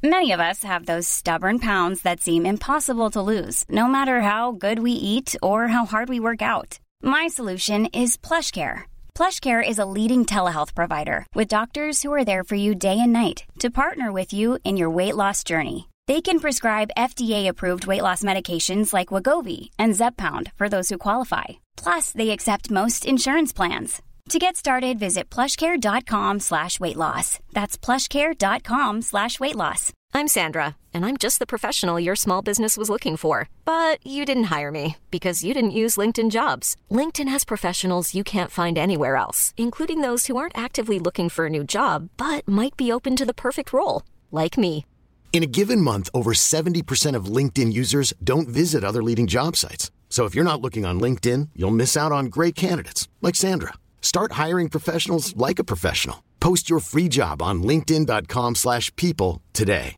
Many of us have those stubborn pounds that seem impossible to lose, no matter how good we eat or how hard we work out. My solution is PlushCare. PlushCare is a leading telehealth provider with doctors who are there for you day and night to partner with you in your weight loss journey. They can prescribe FDA-approved weight loss medications like Wegovy and Zepbound for those who qualify. Plus, they accept most insurance plans. To get started, visit plushcare.com/weightloss. That's plushcare.com/weightloss. I'm Sandra, and I'm just the professional your small business was looking for. But you didn't hire me because you didn't use LinkedIn Jobs. LinkedIn has professionals you can't find anywhere else, including those who aren't actively looking for a new job, but might be open to the perfect role, like me. In a given month, over 70% of LinkedIn users don't visit other leading job sites. So if you're not looking on LinkedIn, you'll miss out on great candidates like Sandra. Start hiring professionals like a professional. Post your free job on linkedin.com/people today.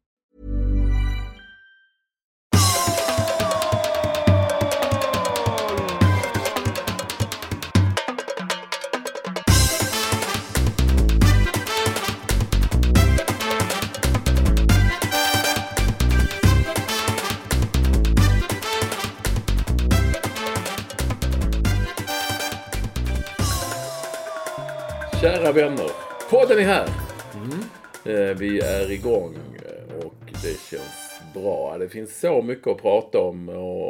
Kära vänner, podden är här. Vi är igång och det känns bra. Det finns så mycket att prata om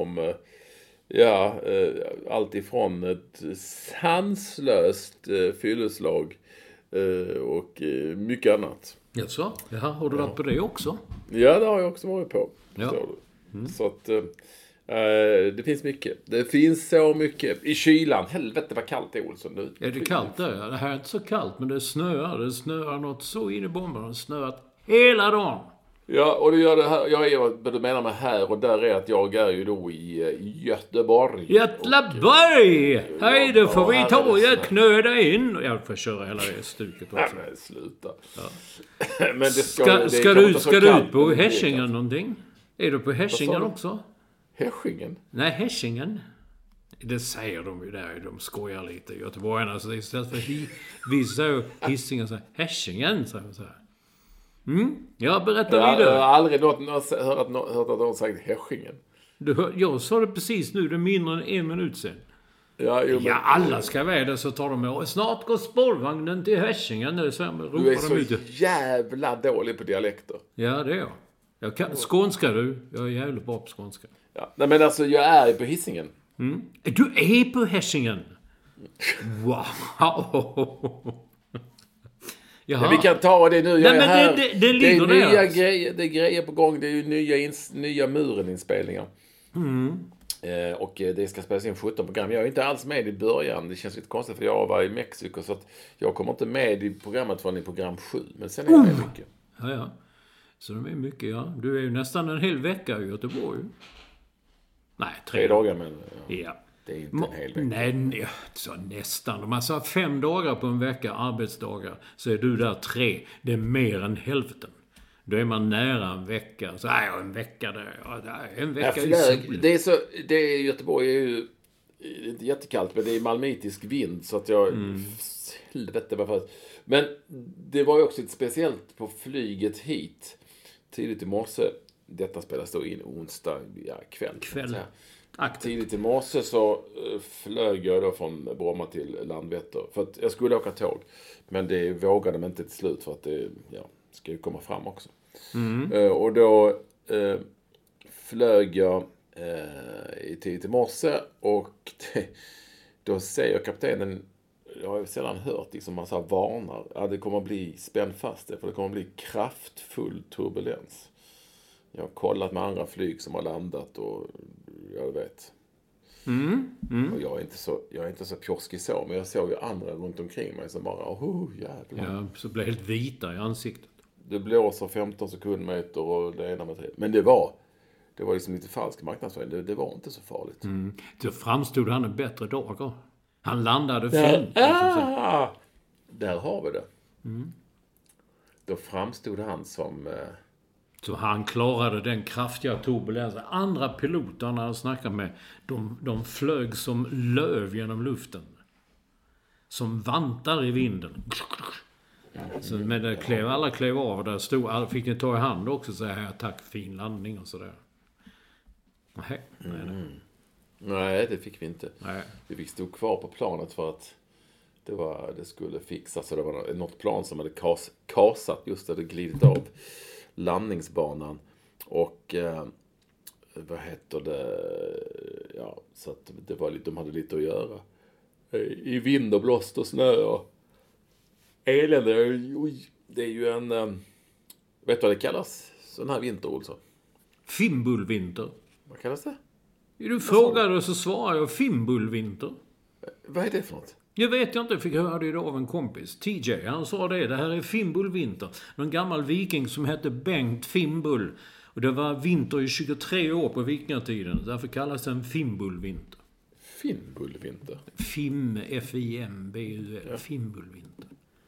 allt ifrån ett sanslöst fylleslag och mycket annat. Jaså? Jaha, har du varit på det också? Ja, det har jag också varit på. Ja. Så att det finns mycket. Det finns så mycket. I kylan. Helvete vad kallt det är, Olsson nu. Är det kallt där? Ja, det här är inte så kallt, men det snöar. Det snöar något så in i bomben. Det har snöat hela dagen. Ja, och det gör det här. Du menar med här och där är att jag är ju då i Göteborg. Göteborg! Hej, då får vi ta och knöda in. Jag får köra hela det stuket också. Nej, sluta. Ja. Men det ska du ut på Häschingen någonting? Är du på Häschingen också? Häschingen? Nej, Häschingen. Det säger de ju där. De skojar lite. Göteborgarna. Så istället för vi så Hisingen så Häschingen. Så här. Jag berättar vidare. Jag har aldrig hört att någon sagt Häschingen. Jag sa det precis nu. Det är mindre än 1 minut sedan. Ja, alla ska vara där så tar de med. Snart går spårvagnen till Häschingen. Du är så jävla dålig på dialekter. Ja, det är jag. Skånska du. Jag är jävligt bra på skånska. Ja, nej, men alltså jag är på Hisingen. Du är på Häschingen? Wow. Ja, vi kan ta det nu. Nej, men det ligger det är nya alltså. grejer. Det är grejer på gång. Det är ju nya muren-inspelningar. Och det ska spelas in 17 program. Jag är inte alls med i början. Det känns lite konstigt för jag var i Mexiko. Så att jag kommer inte med i programmet förrän i program 7. Men sen är jag med mycket. Ja. Så de är mycket, ja. Du är ju nästan en hel vecka i Göteborg. Nej, 3 dagar, men ja. Det är inte en hel vecka. Nej, så nästan. Om man sa 5 dagar på en vecka, arbetsdagar, så är du där 3. Det är mer än hälften. Då är man nära en vecka. Så en vecka där. Ja, en vecka det är Göteborg är ju inte jättekallt, men det är malmitisk vind så att jag helvete varför. Men det var ju också ett speciellt på flyget hit tidigt i morse. Detta spelas då in onsdag kväll. Tidigt i morse så flög jag då från Bromma till Landvetter. För att jag skulle åka tåg. Men det vågade de inte till slut för att det ska ju komma fram också. Och då flög jag tidigt i morse och då säger kaptenen, jag har ju sällan hört liksom man så varnar att det kommer att bli spännfast för det kommer att bli kraftfull turbulens. Jag har kollat med andra flyg som har landat och jag vet. Och jag är inte så pjoskig så, men jag såg ju andra runt omkring mig som bara, jävlar. Ja, så blev helt vita i ansiktet. Det blåser 15 sekundmeter och det ena med 3. Men det var liksom lite falsk marknadsföring. Det var inte så farligt. Då framstod han en bättre dagar. Han landade 5. Där har vi det. Då framstod han som... Så han klarade den kraftiga turbulensen. Andra piloterna han snackade med, de flög som löv genom luften. Som vantar i vinden. Så, men alla klev av. Där stod, fick ni ta i hand också så här, tack, fin landning och sådär. Nej, det fick vi inte. Nej. Vi fick stå kvar på planet för att det skulle fixas. Så det var något plan som hade kasat, just hade glidit av landningsbanan. Och vad heter det? Ja, så att det var lite, de hade lite att göra. I vind och blåst och snö och elände. Det är ju en... vet du vad det kallas? Sån här vinter, Olsson. Fimbulvinter. Vad kallas det? Du frågade och så svarade jag fimbulvinter. Vad är det för något? Jag vet inte, jag fick höra det idag av en kompis. TJ, han sa det här är fimbulvinter. Någon gammal viking som hette Bengt Fimbul. Och det var vinter i 23 år på vikingatiden. Därför kallas den fimbulvinter. Fimbulvinter? F-I-M-B-U-L. Ja. Fimbulvinter.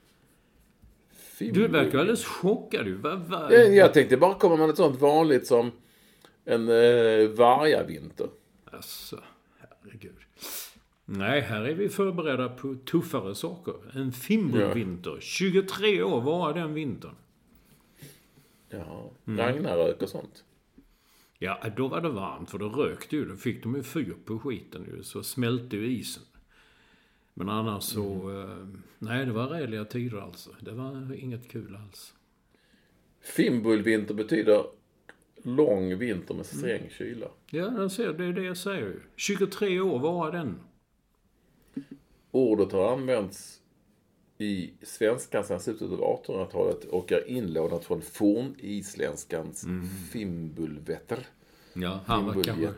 Du verkar alldeles chockad. Jag tänkte bara komma med något sånt vanligt som en vargavinter. Alltså, herregud. Nej, här är vi förberedda på tuffare saker. En fimbulvinter. 23 år var den vintern. Ja, Ragnarök och sånt. Ja, då var det varmt för det rökte ju. Då fick de ju fyr på skiten ju. Så smälte ju isen. Men annars så... nej, det var rädliga tider alltså. Det var inget kul alls. Fimbulvinter betyder lång vinter med sträng kyla. Ja, det är det jag säger ju. 23 år var den. Ordet har använts i svenskan sedan slutet av 1800-talet och är inlånat från fornisländskans fimbulvetter. Ja, han var kanske...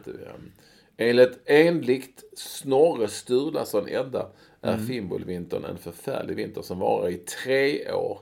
Enligt Snorre Sturlason Edda är fimbulvintern en förfärlig vinter som varar i 3 år.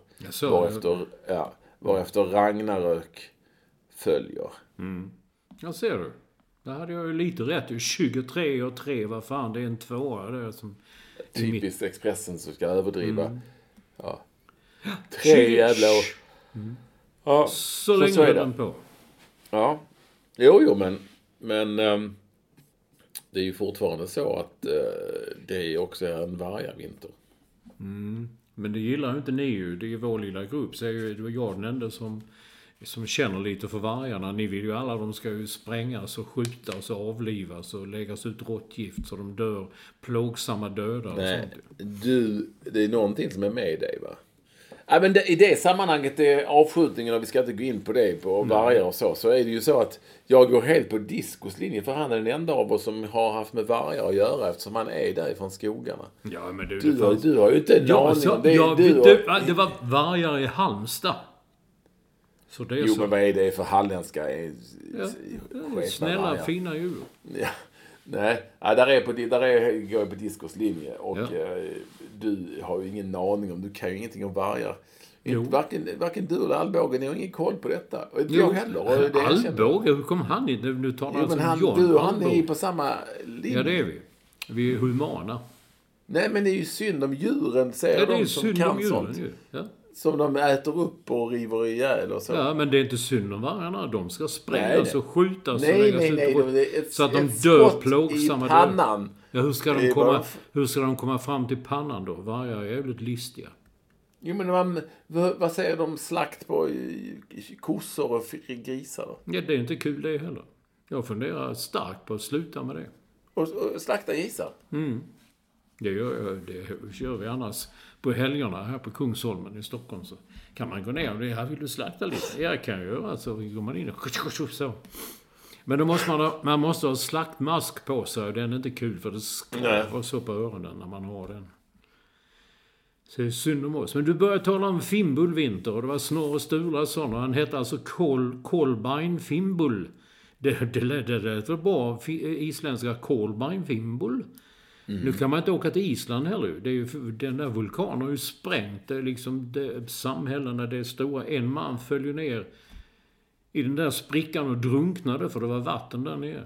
Varefter Ragnarök följer. Jag ser du. Där hade jag ju lite rätt. 23 och 3, vad fan, det är en 2. Det är som... Typiskt Expressen som ska överdriva. Ja. 3 jävla år. Ja, så länge är den på. Ja. Jo, men det är ju fortfarande så att det är också en vargavinter. Men det gillar ju inte ni ju. Det är ju vår lilla grupp. Så är ju jag den enda som känner lite för vargarna. Ni vill ju alla, de ska ju sprängas och skjutas och avlivas och läggas ut råttgift så de dör plågsamma döda och sånt. Det är någonting som är med i dig, va? Ja, men i det sammanhanget är avskjutningen, och vi ska inte gå in på det, på vargar och så är det ju så att jag går helt på Discos linje, för han är den enda av oss som har haft med vargar att göra eftersom han är därifrån skogarna. Ja, men du har ju inte en aning om det. Det var vargar i Halmstad. Så det är men vad är det för halländska? Snälla, vargar. Fina djur. Ja. Nej, går jag på Discos linje och du har ju ingen aning om, du kan ju ingenting om vargar. Varken du eller Alvbåge, ni har ingen koll på detta. Och jag heller. Alvbåge, hur kom han in? Nu talar alltså om John. Du och han är på samma linje. Ja, det är vi. Vi är humana. Nej, men det är ju synd om djuren, säger de som kan sånt. Ja. Som de äter upp och river ihjäl och så. Ja, men det är inte synd om vargarna. De ska sprängas och skjutas och läggas ut så att de dör plågsamma död. Ja, hur ska de komma fram till pannan då? Vargar är jävligt listiga. Jo, men vad säger de slakt på kossor och grisar då? Ja, det är inte kul det heller. Jag funderar starkt på att sluta med det. Och slakta grisar? Det gör vi annars på helgerna här på Kungsholmen i Stockholm, så kan man gå ner och det här vill du slakta lite. Ja, kan jag göra, så går man in och så. Men då måste man måste ha slaktmask på sig, och den är inte kul för det skräver så på öronen när man har den. Så det är synd om oss. Men du började tala om fimbulvinter, och det var Snorre Sturlason, och han hette alltså Kolbein Fimbul. Det lät bra, isländska Kolbein Fimbul. Nu kan man inte åka till Island heller. Det är ju, den där vulkanen har ju sprängt. Det är liksom samhällena, det är stora. En man följer ner i den där sprickan och drunknade för det var vatten där nere.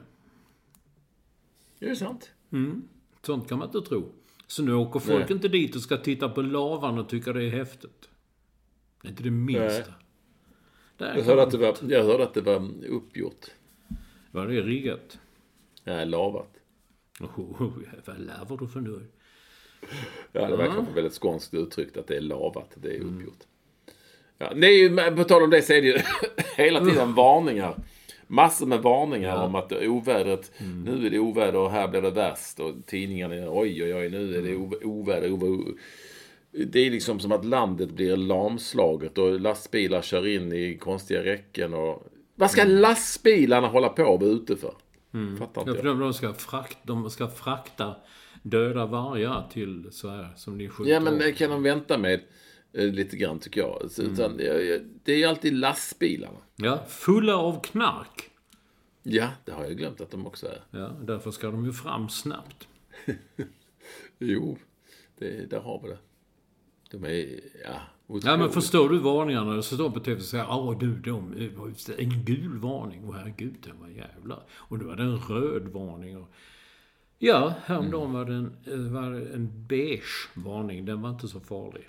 Är det sant? Sånt kan man inte tro. Så nu åker folk inte dit och ska titta på lavan och tycka det är häftigt. Det är inte det minsta. Jag hörde att det var uppgjort. Var det riggat? Ja, lavat. Vad lavar du för nu? Ja, det verkar väldigt skånskt uttryckt att det är lavat. Det är uppgjort. Ja, det är ju, på tal om det så är det ju hela tiden varningar. Massor med varningar om att ovädret, nu är det oväder och här blir det värst. Och tidningarna är oj, nu är det oväder. Det är liksom som att landet blir lamslaget och lastbilar kör in i konstiga räcken. Och vad ska lastbilarna hålla på och vara ute för? Fattar inte jag. De ska frakta döda vargar till så här som ni skjuter. Ja, men det kan de vänta med lite grann tycker jag. Så, utan, det är ju alltid lastbilarna. Ja, fulla av knark. Ja, det har jag glömt att de också är. Ja, därför ska de ju fram snabbt. Jo, där har vi det. De är, Ja, men förstår du varningarna? Det står på TV och säger, en gul varning. Och herregud, den var jävlar. Och då var det en röd varning. Och, ja, häromdagen var det en beige varning. Den var inte så farlig.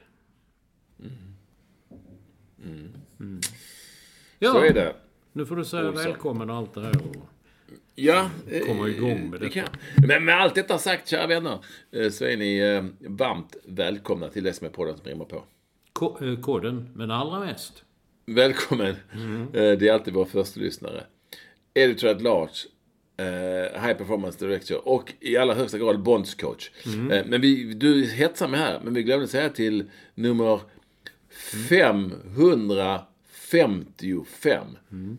Ja, så är det. Nu får du säga välkommen och allt det här. Ja, komma igång med det. Men med allt detta sagt, kära vänner, så är ni varmt välkomna till det som är podden som rimmar på. Koden, men allra mest. Välkommen. Det är alltid vår första lyssnare. Editor at large, High Performance Director och i allra högsta grad bondscoach. Men du hetsar mig här, men vi glömde säga till nummer 555.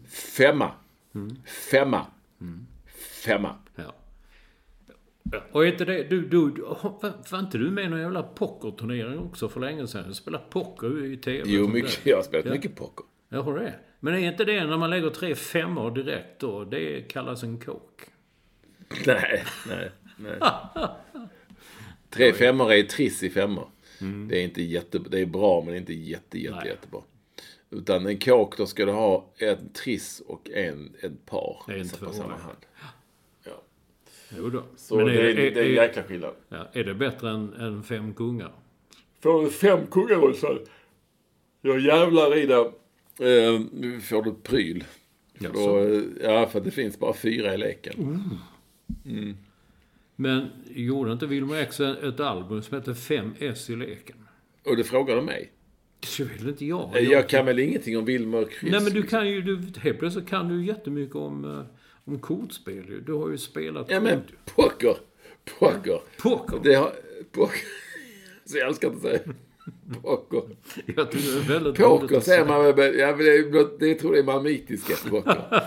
Femma. Ja. Och inte det, var inte du med någon jävla pokerturnering också för länge sedan? Du spelar poker i TV. Jo, mycket, jag har spelat mycket poker. Jag har det. Men är inte det när man lägger 3 femmor direkt då? Det kallas en kok. Nej. 3 femmor är triss i femmor. Det är inte det är bra, men inte jättebra. Utan en kåk, då ska du ha en triss och ett par. På samma hand. Ja. Jo då. Så men det är jäkla skillnad. Ja, är det bättre än 5 kungar? Får du 5 kungar så jag jävlar i det. Får du pryl. För det finns bara 4 i leken. Men gjorde inte Wilmer X ett album som heter 5S i leken? Och det frågar du mig? Så vill inte jag. Jag kan väl ingenting om Wilmer Chris. Nej, men du kan ju, helt plötsligt kan du jättemycket om kortspel. Du har ju spelat kort. Men poker. Det har poker. Så jag älskar att säga poker. Jag tror det är väldigt poker säger man väl. Ja, det tror jag är malmitiska poker.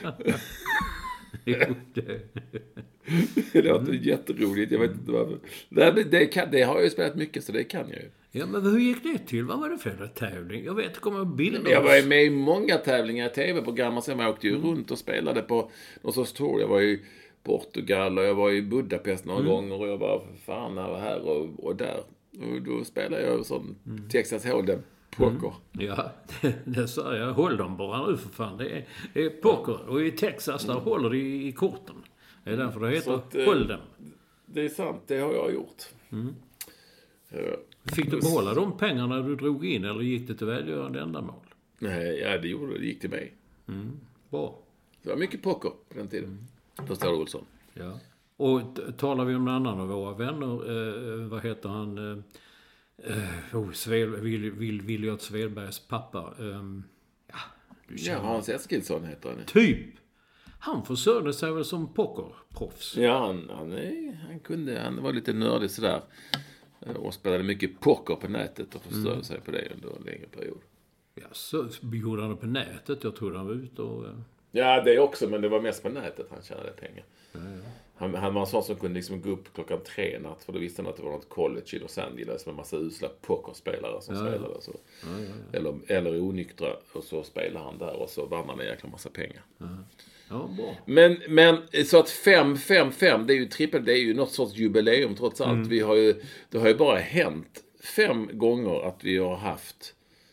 Det låter jätteroligt. Jag vet inte varför. Det har jag ju spelat mycket, så det kan jag ju. Ja, men hur gick det till? Vad var det för tävling? Jag vet, kommer bilder. Jag var med i många tävlingar i tv-program. Sen jag åkte ju runt och spelade på någon sorts tour. Jag var i Portugal och jag var i Budapest några gånger. Och jag var här och där. Och då spelade jag sån Texas Hold'em poker. Ja, det sa jag. Håll dem bara nu för fan. Det är poker. Och i Texas där håller de i korten. Det är därför det heter håll dem. Det är sant, det har jag gjort. Fick du behålla de pengarna du drog in eller gick det till välgörande ändamål? Nej, det gjorde det. Det gick till mig. Bra. Det var mycket poker på den tiden. Förstår du, Olsson? Ja. Och talar vi om en annan av våra vänner, vad heter han? Williot Svedbergs pappa. Hans Eskilsson heter han. Typ. Han försörjde sig väl som pokerproffs. Ja, han var lite nördig sådär. Och spelade mycket poker på nätet och förstörde sig på det under en längre period. Ja, så gjorde han det på nätet. Jag tror han var ute och... Ja, det också, men det var mest på nätet han tjänade pengar. Ja. Han var en sån som kunde liksom gå upp 3:00 natt, för då visste han att det var något college i Los Angeles med en massa usla pokerspelare som spelade. Så. Ja. Eller onyktra, och så spelade han där och så vann han en jäkla massa pengar. Ja, bra. Men så att 555, det är ju trippel, det är ju något sorts jubileum trots allt. Det har ju bara hänt 5 gånger att vi har haft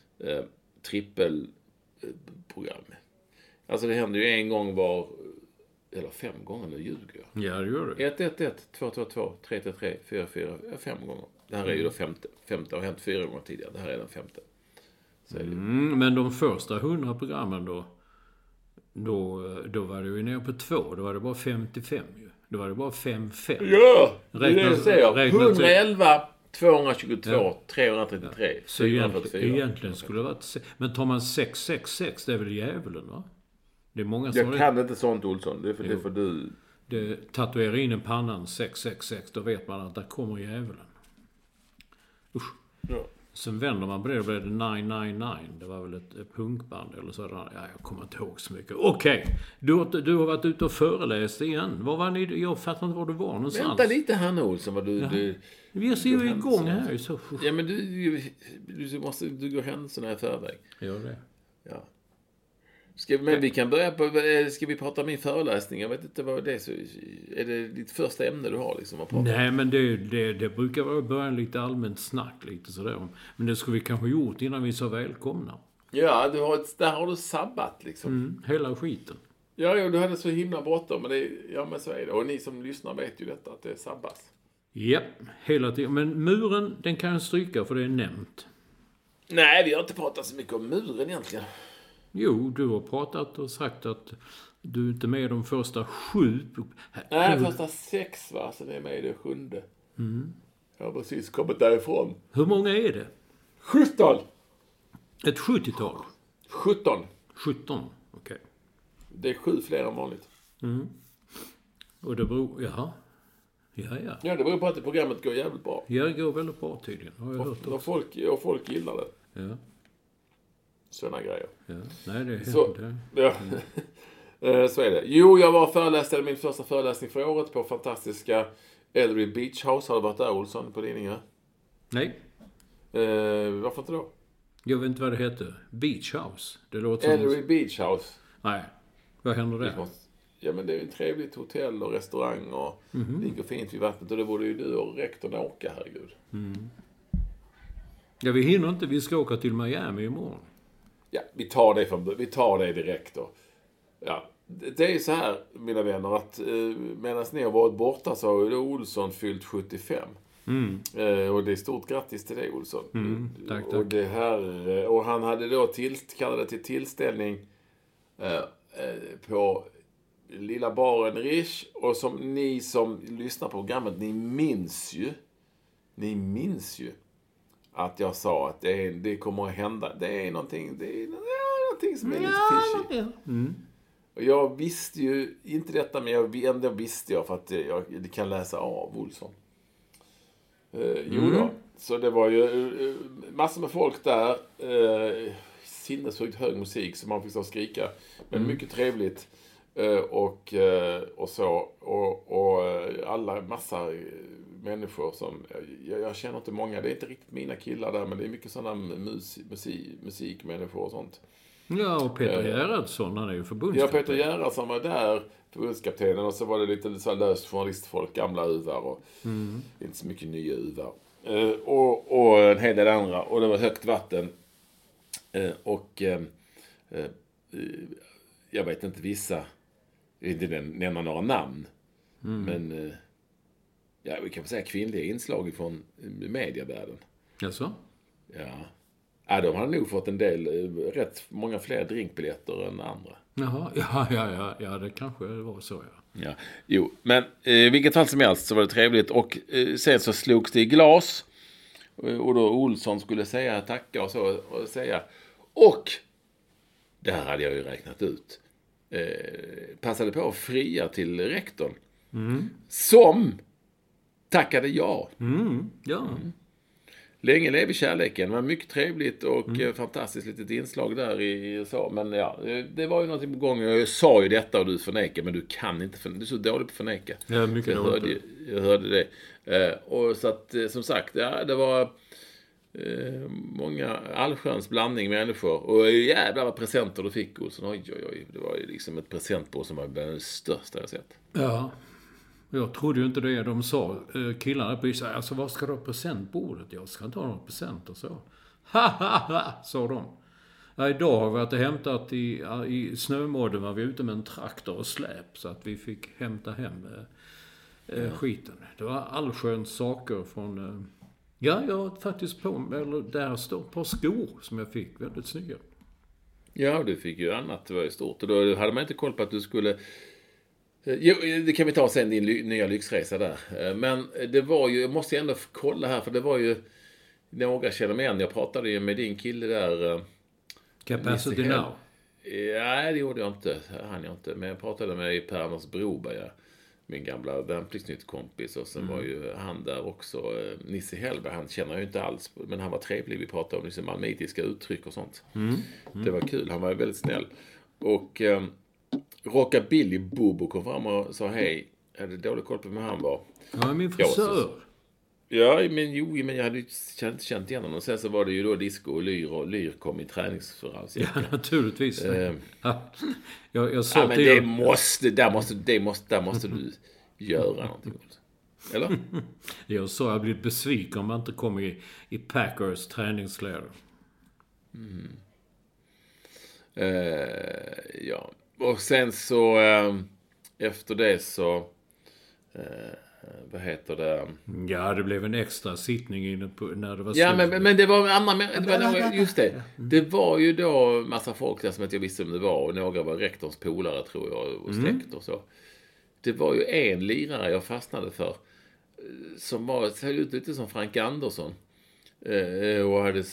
trippelprogram. Alltså det händer ju en gång eller 5 gånger, nu ljuger jag. Ja, det gör det. 111, 222, 333, 44, 5 gånger. Det här är ju då femte, har hänt 4 gånger tidigare. Det här är den 5:e. Så är det. Men de första 100 programmen då var det ju ner på 2. Då var det bara 55 ju. Då var det bara 5-5. Ja, det är det jag säger. 111, 222, 333. Så egentligen skulle det varit... Men tar man 666, det är väl djävulen, va? Det är många som... Jag kan inte sånt, Olsson. Det är för du... Det tatuerar in i pannan 666, då vet man att där kommer djävulen. Usch. Ja. Sen vänder man på det, då blir det 999. Det var väl ett punkband eller så. Ja, jag kommer inte ihåg så mycket. Okej, du har varit ute och föreläst igen. Var var ni? Jag fattar inte var du var någonstans. Vänta lite här nu, Olsson. Vad du vi ser ju igång här. Så. Ja, men du måste gå händelserna i förväg. Gör det. Ja. Men vi kan börja på... Ska vi prata om min föreläsning? Jag vet inte vad det är. Så är det ditt första ämne du har liksom att prata om? Nej, men det brukar vara början lite allmänt snack lite sådär. Men det skulle vi kanske gjort innan vi så välkomna. Ja, där har du sabbat liksom. Hela skiten. Ja, du hade så himla bråttom. Men så är det. Och ni som lyssnar vet ju detta, att det är sabbas. Ja, hela tiden. Men muren, den kan jag stryka för det är nämnt. Nej, vi har inte pratat så mycket om muren egentligen. Jo, du har pratat och sagt att du är inte med i de första 7. Nej, första 6 va? Så det är med i det 7:e. Jag har precis kommit därifrån. Hur många är det? 17! Ett 70-tal? 17. 17, okej. Det är 7 fler än vanligt. Och det beror... Jaha. Ja. Ja, det beror på att programmet går jävligt bra. Ja, det går väldigt bra tydligen. Har jag hört också. Och folk gillar det. Ja. Såna grejer. Ja. Nej, det är så, ja. Så är det. Jo, jag var min första föreläsning för året på fantastiska Ellery Beach House. Har du varit där, Olsson, på Lidingö? Nej. Varför inte då? Jag vet inte vad det heter. Beach House. Det låter som... Ellery Beach House. Nej. Vad händer där? Ja, men det är ett trevligt hotell och restaurang och ligger fint vid vattnet. Och det borde ju du och rektorn åka, herregud. Ja, vi hinner inte. Vi ska åka till Miami imorgon. Ja, vi tar det direkt då. Ja, det är ju så här, mina vänner, att medan ni har varit borta så har ju Olsson fyllt 75. Och det är stort grattis till dig, Olsson. Tack. Och det här, och han hade då kallade till tillställning på Lilla Baren Rish. Och som ni som lyssnar på programmet, ni minns ju att jag sa att det kommer att hända. Det är någonting som är lite fishy. Och jag visste ju inte detta, men ändå visste jag för att jag kan läsa av Olsson. Jo då. Så det var ju massor med folk där. Sinnessjukt hög musik som man fick så skrika. Men mycket trevligt. Och så. Och alla massa människor som... Jag känner inte många. Det är inte riktigt mina killar där. Men det är mycket sådana musikmänniskor och sånt. Ja, och Peter Gerhardsson, han är ju förbundskapten. Ja, Peter Gerhardsson var där, förbundskaptenen. Och så var det lite så löst journalistfolk, gamla uvar och inte så mycket nya uvar. Och en hel del andra. Och det var högt vatten. Jag vet inte vissa, jag vill inte nämna några namn. Men vi kan säga kvinnliga inslag från medievärlden. Jaså? Ja, de har nog fått en del, rätt många fler drinkbiljetter än andra. Jaha, ja, det kanske var så, ja. Jo, men vilket fall som helst så var det trevligt. Och sen så slogs det i glas. Och då Olsson skulle säga tacka och så och säga. Och det här hade jag ju räknat ut. Passade på att fria till rektorn. Som tackade ja. Ja. Länge lever kärleken. Det var mycket trevligt och fantastiskt litet inslag där i så. Men ja, det var ju någonting på gång. Jag sa ju detta och du förnekar, men du kan inte förneka. Du är så dålig på att förneka. Ja, mycket dåligt. Jag hörde det. Och så att, som sagt, ja, det var många allsköns blandning människor. Och jävlar vad presenter du fick. Och så, oj. Det var ju liksom ett presentbord som var det största jag sett. Ja. Jag trodde ju inte det. De sa, killarna på sig, alltså vad ska du ha presentbordet? Jag ska inte ha något present och så. Ha, sa de. Ja, idag har vi varit och hämtat i snömåden, var vi ute med en traktor och släp så att vi fick hämta hem skiten. Det var allsköns saker från... jag har faktiskt där står ett par skor som jag fick, väldigt snygga. Ja, du fick ju annat, det var ju stort. Och då hade man inte koll på att du skulle Jo, det kan vi ta sen, din nya lyxresa där. Men det var ju, jag måste ändå kolla här, för det var ju några känner mig igen. Jag pratade ju med din kille där. Capacity Now. Nej, det gjorde jag inte. Han jag inte. Men jag pratade med Per-Anders Broberg, min gamla värnpliktsnytt-kompis. Och sen var ju han där också. Nisse Hellberg, han känner jag ju inte alls. Men han var trevlig. Vi pratade om liksom malmitiska uttryck och sånt. Det var kul. Han var väldigt snäll. Och Rockabilly Bobo kom fram och sa hej. Jag hade dålig koll på vem han var. Ja, min frisör. Ja, men jag hade ju inte känt igen honom. Och sen så var det ju då disco och Lyr kom i träningsföralsjacka. Ja, naturligtvis. Jag sa men till där måste du göra någonting. Eller? Jag sa jag blir besviken om man inte kommer i Packers träningskläder. Ja. Och sen så efter det så vad heter det? Ja, det blev en extra sittning inne på när det var slut. Ja, men det var andra, just det. Det var ju då massa folk där som inte jag visste om det var, och några var rektors polare tror jag och släkt och så. Det var ju en lirare jag fastnade för som såg ut lite som Frank Andersson. Och hade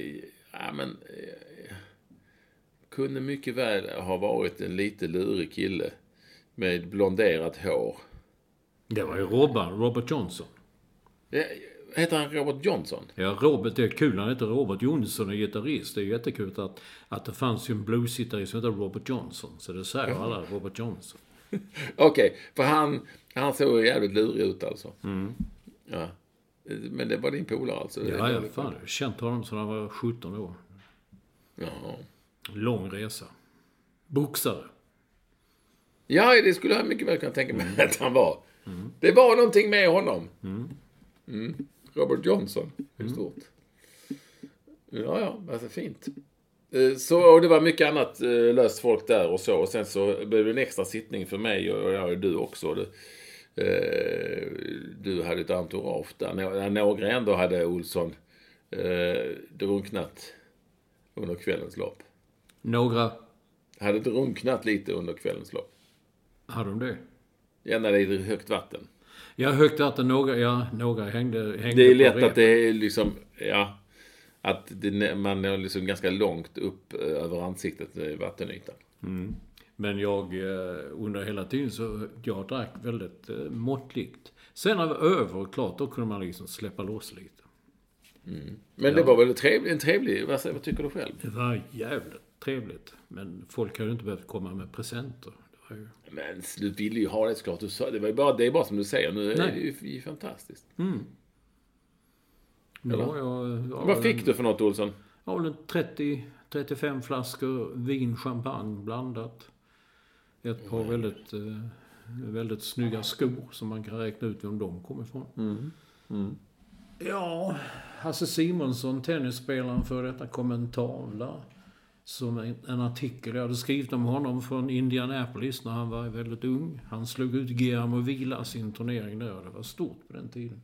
kunde mycket väl ha varit en lite lurig kille med blonderat hår. Det var ju Robert Johnson. Heter han Robert Johnson? Ja, Robert, det är kul. Han heter Robert Johnson och gitarrist. Det är jättekul att det fanns ju en bluesgitarrist som heter Robert Johnson. Så det säger alla Robert Johnson. Okej, för han såg jävligt lurig ut alltså. Ja. Men det var din polare alltså? Ja, fan. Jag har känt honom sedan han var 17 år. Ja. Lång resa. Boxare. Ja, det skulle jag mycket väl kunna tänka mig att han var. Det var någonting med honom. Robert Johnson. Hur stort. Ja, alltså fint. Så, och det var mycket annat löst folk där och så. Och sen så blev det en extra sittning för mig och du också. Du hade ett entourage där. Några ändå hade Olsson drunknat under kvällens lopp. Några hade drunknat lite under kvällens lopp. Hade de det? Ja, när det är högt vatten. Ja, högt vatten. Några hängde det är lätt att det är liksom, ja, att man är liksom ganska långt upp över ansiktet med vattenytan. Men jag under hela tiden så jag drack väldigt måttligt. Sen när det var över och klart, då kunde man liksom släppa loss lite. Men det var väl en trevlig, vad tycker du själv? Det var jävligt trevligt. Men folk hade ju inte behövt komma med presenter. Men du ville ju ha det såklart. Du sa, det är bara som du säger. Nu är det ju fantastiskt. Vad fick du för något, Olsson? Ja, 30-35 flaskor vin, champagne blandat. Ett par väldigt snygga skor som man kan räkna ut vem de kommer ifrån. Ja, Hasse Simonsson, tennisspelaren, för detta kom en tavla. Som en artikel jag hade skrivit om honom från Indianapolis när han var väldigt ung. Han slog ut Guillermo Vila sin turnering där. Det var stort på den tiden.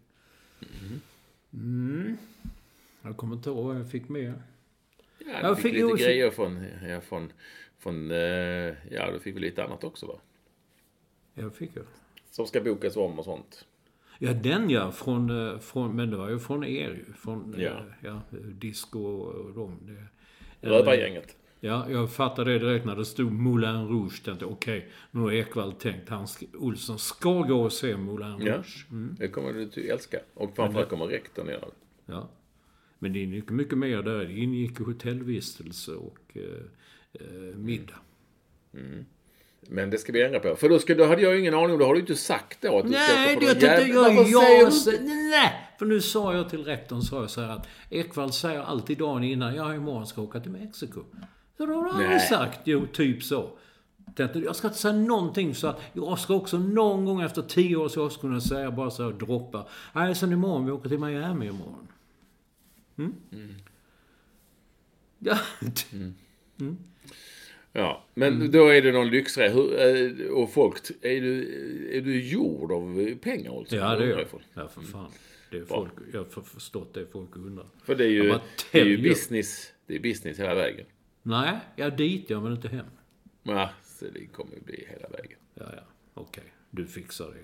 Jag kommer inte ihåg vad jag fick med. Ja, jag fick lite grejer från du fick väl lite annat också, va? Jag fick ju. Som ska bokas om och sånt. Ja, den från men det var ju från er ju. Från disco och dem. Rövargänget. Ja, jag fattade det direkt när det stod Moulin Rouge. Tänkte okej, nu har Ekvall tänkt Olsson ska gå och se Moulin Rouge. Det kommer du älska. Och framförallt kommer rektorn ner. Ja. Men det ingick mycket mer där. Det ingick hotellvistelse och middag. Men det ska vi ändra på. För då hade jag ingen aning om, då har du inte sagt då att du nej, ska nej, för nu sa jag till rektorn så här att Ekvall säger alltid dagen innan jag imorgon ska åka till Mexiko. Så då har han aldrig sagt, jo, typ så. Jag ska inte säga någonting så att jag ska också någon gång efter 10 år så kunna säga bara så här droppa. Nej, sen imorgon vi åker till Miami imorgon. Ja. Ja, men då är det någon lyxre och folk, är du gjord av pengar alltså? Ja, det är jag. Ja, för fan. Det är folk, jag har förstått det folk undrar. För det är ju business, det är business hela vägen. Nej, jag dit jag men inte hem. Ja, så det kommer ju bli hela vägen. Ja. okej. Du fixar det.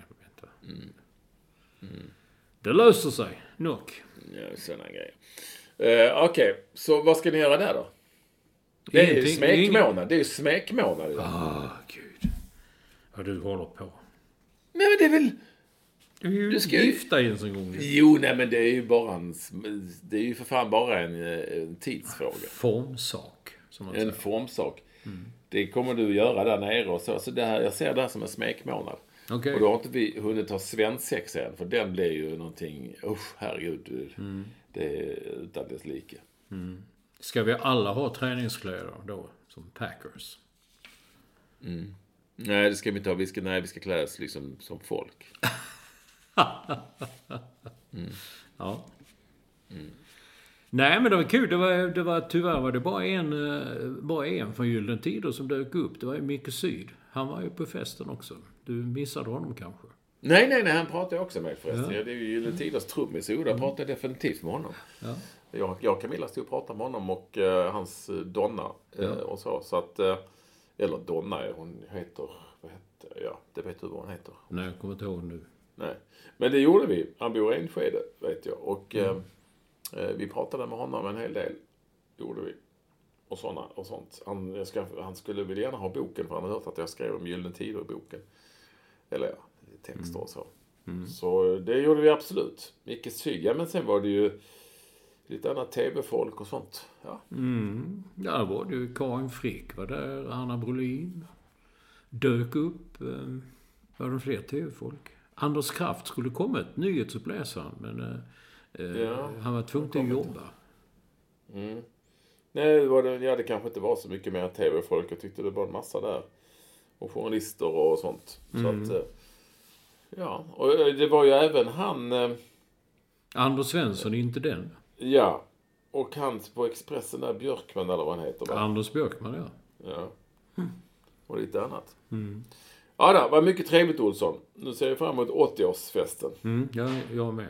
Det löser sig nog. Ja, sådana grejer. Okej, så vad ska ni göra där då? Det är ju smekmånad. Det är ju smekmånad. Gud. Ja, du håller på. Nej, men det är väl... Du ska gifta en sån gång. Jo, nej, men det är ju bara det är ju för fan bara en tidsfråga. Formsak, som man säger. En formsak. Det kommer du göra där nere och så. Så det här, jag ser det här som en smekmånad. Okay. Och då har inte vi hunnit ta svensexa än. För den blir ju någonting... herregud. Det är utan dess like. Ska vi alla ha träningskläder då? Som Packers? Nej, det ska vi inte ha. Vi ska klä oss liksom som folk. Ja. Nej, men det var kul. Tyvärr var det bara en från Gyllene Tider som dök upp. Det var ju Micke Syd. Han var ju på festen också. Du missade honom kanske. Nej, han pratade jag också med förresten. Ja. Det är ju Gyllene Tiders trummis. Jag pratade definitivt med honom. Ja. Jag och Camilla stod och pratade med honom och hans Donna och så. Så att, eller Donna, hon heter... det vet du vad hon heter. Nej, jag kommer inte ihåg nu. Nej, men det gjorde vi. Han bor i Enskede, vet jag. Och vi pratade med honom en hel del. Gjorde vi. Och sånt. Han skulle väl gärna ha boken, för han har hört att jag skrev om Gyllene Tider i boken. Eller texter och så. Så det gjorde vi absolut. Mycket syga, men sen var det ju lite annat tv-folk och sånt. Ja. Där var det ju Karin Frick var där, Anna Brolin dök upp. Var det fler tv-folk? Anders Kraft skulle komma, nyhetsuppläsaren, men han var tvungen att jobba. Nej, det kanske inte var så mycket mer tv-folk. Jag tyckte det var en massa där. Och journalister och sånt. Så att, ja, och det var ju även han... Anders Svensson, inte den. Ja, och han på Expressen där, Björkman eller vad han heter. Va? Anders Björkman, ja. Och lite annat. Ja, det var mycket trevligt, Olsson. Nu ser jag fram emot 80-årsfesten. Ja, jag med.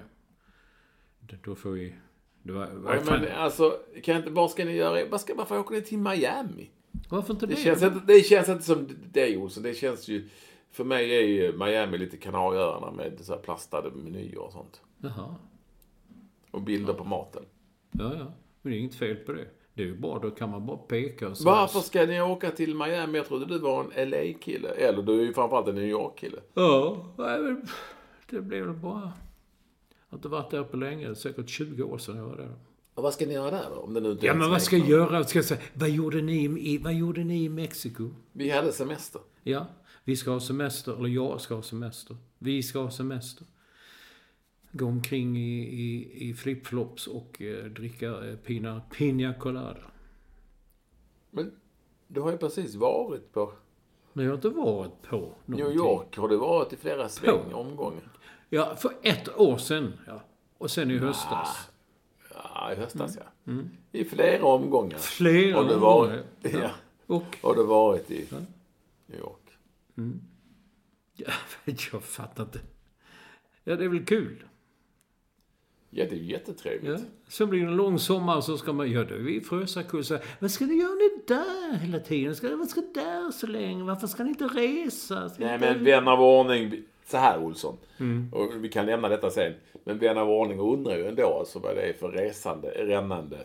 Då får vi... men alltså, vad ska ni göra? Varför åker ni till Miami? Varför inte det? Det känns inte som det, Olsson. Det känns ju... För mig är ju Miami lite Kanarieöarna med så här plastade menyer och sånt. Jaha. Och bilder på maten. Ja. Men det är inget fel på det. Det är ju bra, då kan man bara peka. Och så. Varför ska ni åka till Miami? Jag trodde du var en LA-kille. Eller du är ju framförallt en New York-kille. Ja, det blev väl bara... Jag har inte varit där på länge. Säkert 20 år sedan jag var där. Och vad ska ni göra där då? Om det nu inte men vad ska jag göra? Ska jag säga, vad gjorde ni i Mexiko? Vi hade semester. Ja, vi ska ha semester. Eller jag ska ha semester. Vi ska ha semester. Gå omkring i flipflops och dricka pina colada. Men du har ju precis varit på... Men jag har inte varit på någonting. New York har du varit i flera omgångar. Ja, för 1 år sedan. Ja. Och sen i höstas. Ja, i höstas, ja. I flera omgångar. Flera omgångar. Varit, ja. Har du varit i New York? Ja, jag fattar inte. Ja, det är väl kul. Ja, det är jättetrevligt. Ja. Så blir det en lång sommar så ska man... Ja, då är vi i Frösakulla. Vad ska ni göra ni där hela tiden? Vad ska där så länge? Varför ska ni inte resa? Nej, men vän av ordning... Så här, Olsson. Och vi kan lämna detta sen. Men vän av ordning undrar ju ändå alltså vad det är för rännande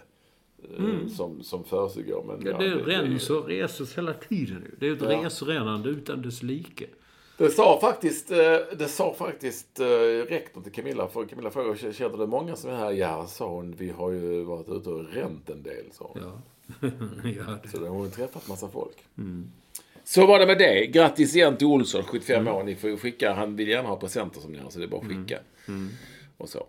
som försiggår. Men, ja, det ränns och reses hela tiden nu. Det är ett resrännande utan dess like. Det sa faktiskt rektorn till Camilla. För Camilla frågade, kände det många som är här? Ja, sa hon, vi har ju varit ute och ränt en del, sa hon. Ja. Så då har hon träffat massa folk. Så var det med det. Grattis igen till Olsson, 75 år. Ni får skicka, han vill gärna ha presenter som ni har, så det är bara att skicka. Och så.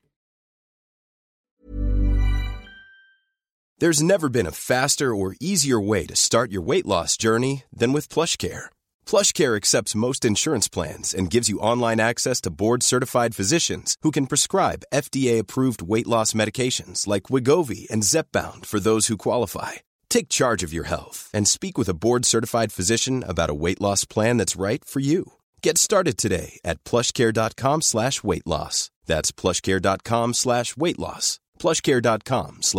There's never been a faster or easier way to start your weight loss journey than with PlushCare. PlushCare accepts most insurance plans and gives you online access to board-certified physicians who can prescribe FDA-approved weight loss medications like Wegovy and Zepbound for those who qualify. Take charge of your health and speak with a board-certified physician about a weight loss plan that's right for you. Get started today at plushcare.com/weightloss. That's plushcare.com/weightloss.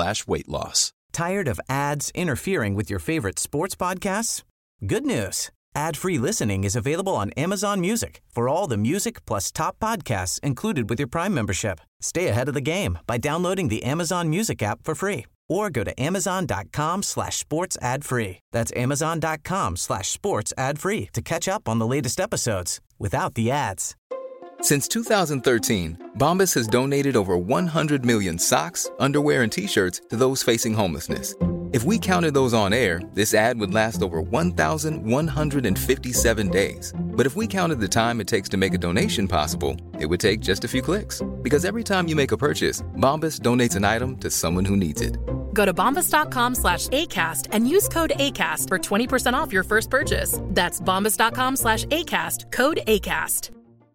plushcare.com/weightloss. Tired of ads interfering with your favorite sports podcasts? Good news. Ad-free listening is available on Amazon Music for all the music plus top podcasts included with your Prime membership. Stay ahead of the game by downloading the Amazon Music app for free or go to amazon.com/sports ad free. That's amazon.com/sports ad free to catch up on the latest episodes without the ads. Since 2013, Bombas has donated over 100 million socks, underwear, and T-shirts to those facing homelessness. If we counted those on air, this ad would last over 1,157 days. But if we counted the time it takes to make a donation possible, it would take just a few clicks. Because every time you make a purchase, Bombas donates an item to someone who needs it. Go to bombas.com/ACAST and use code ACAST for 20% off your first purchase. That's bombas.com/ACAST, code ACAST.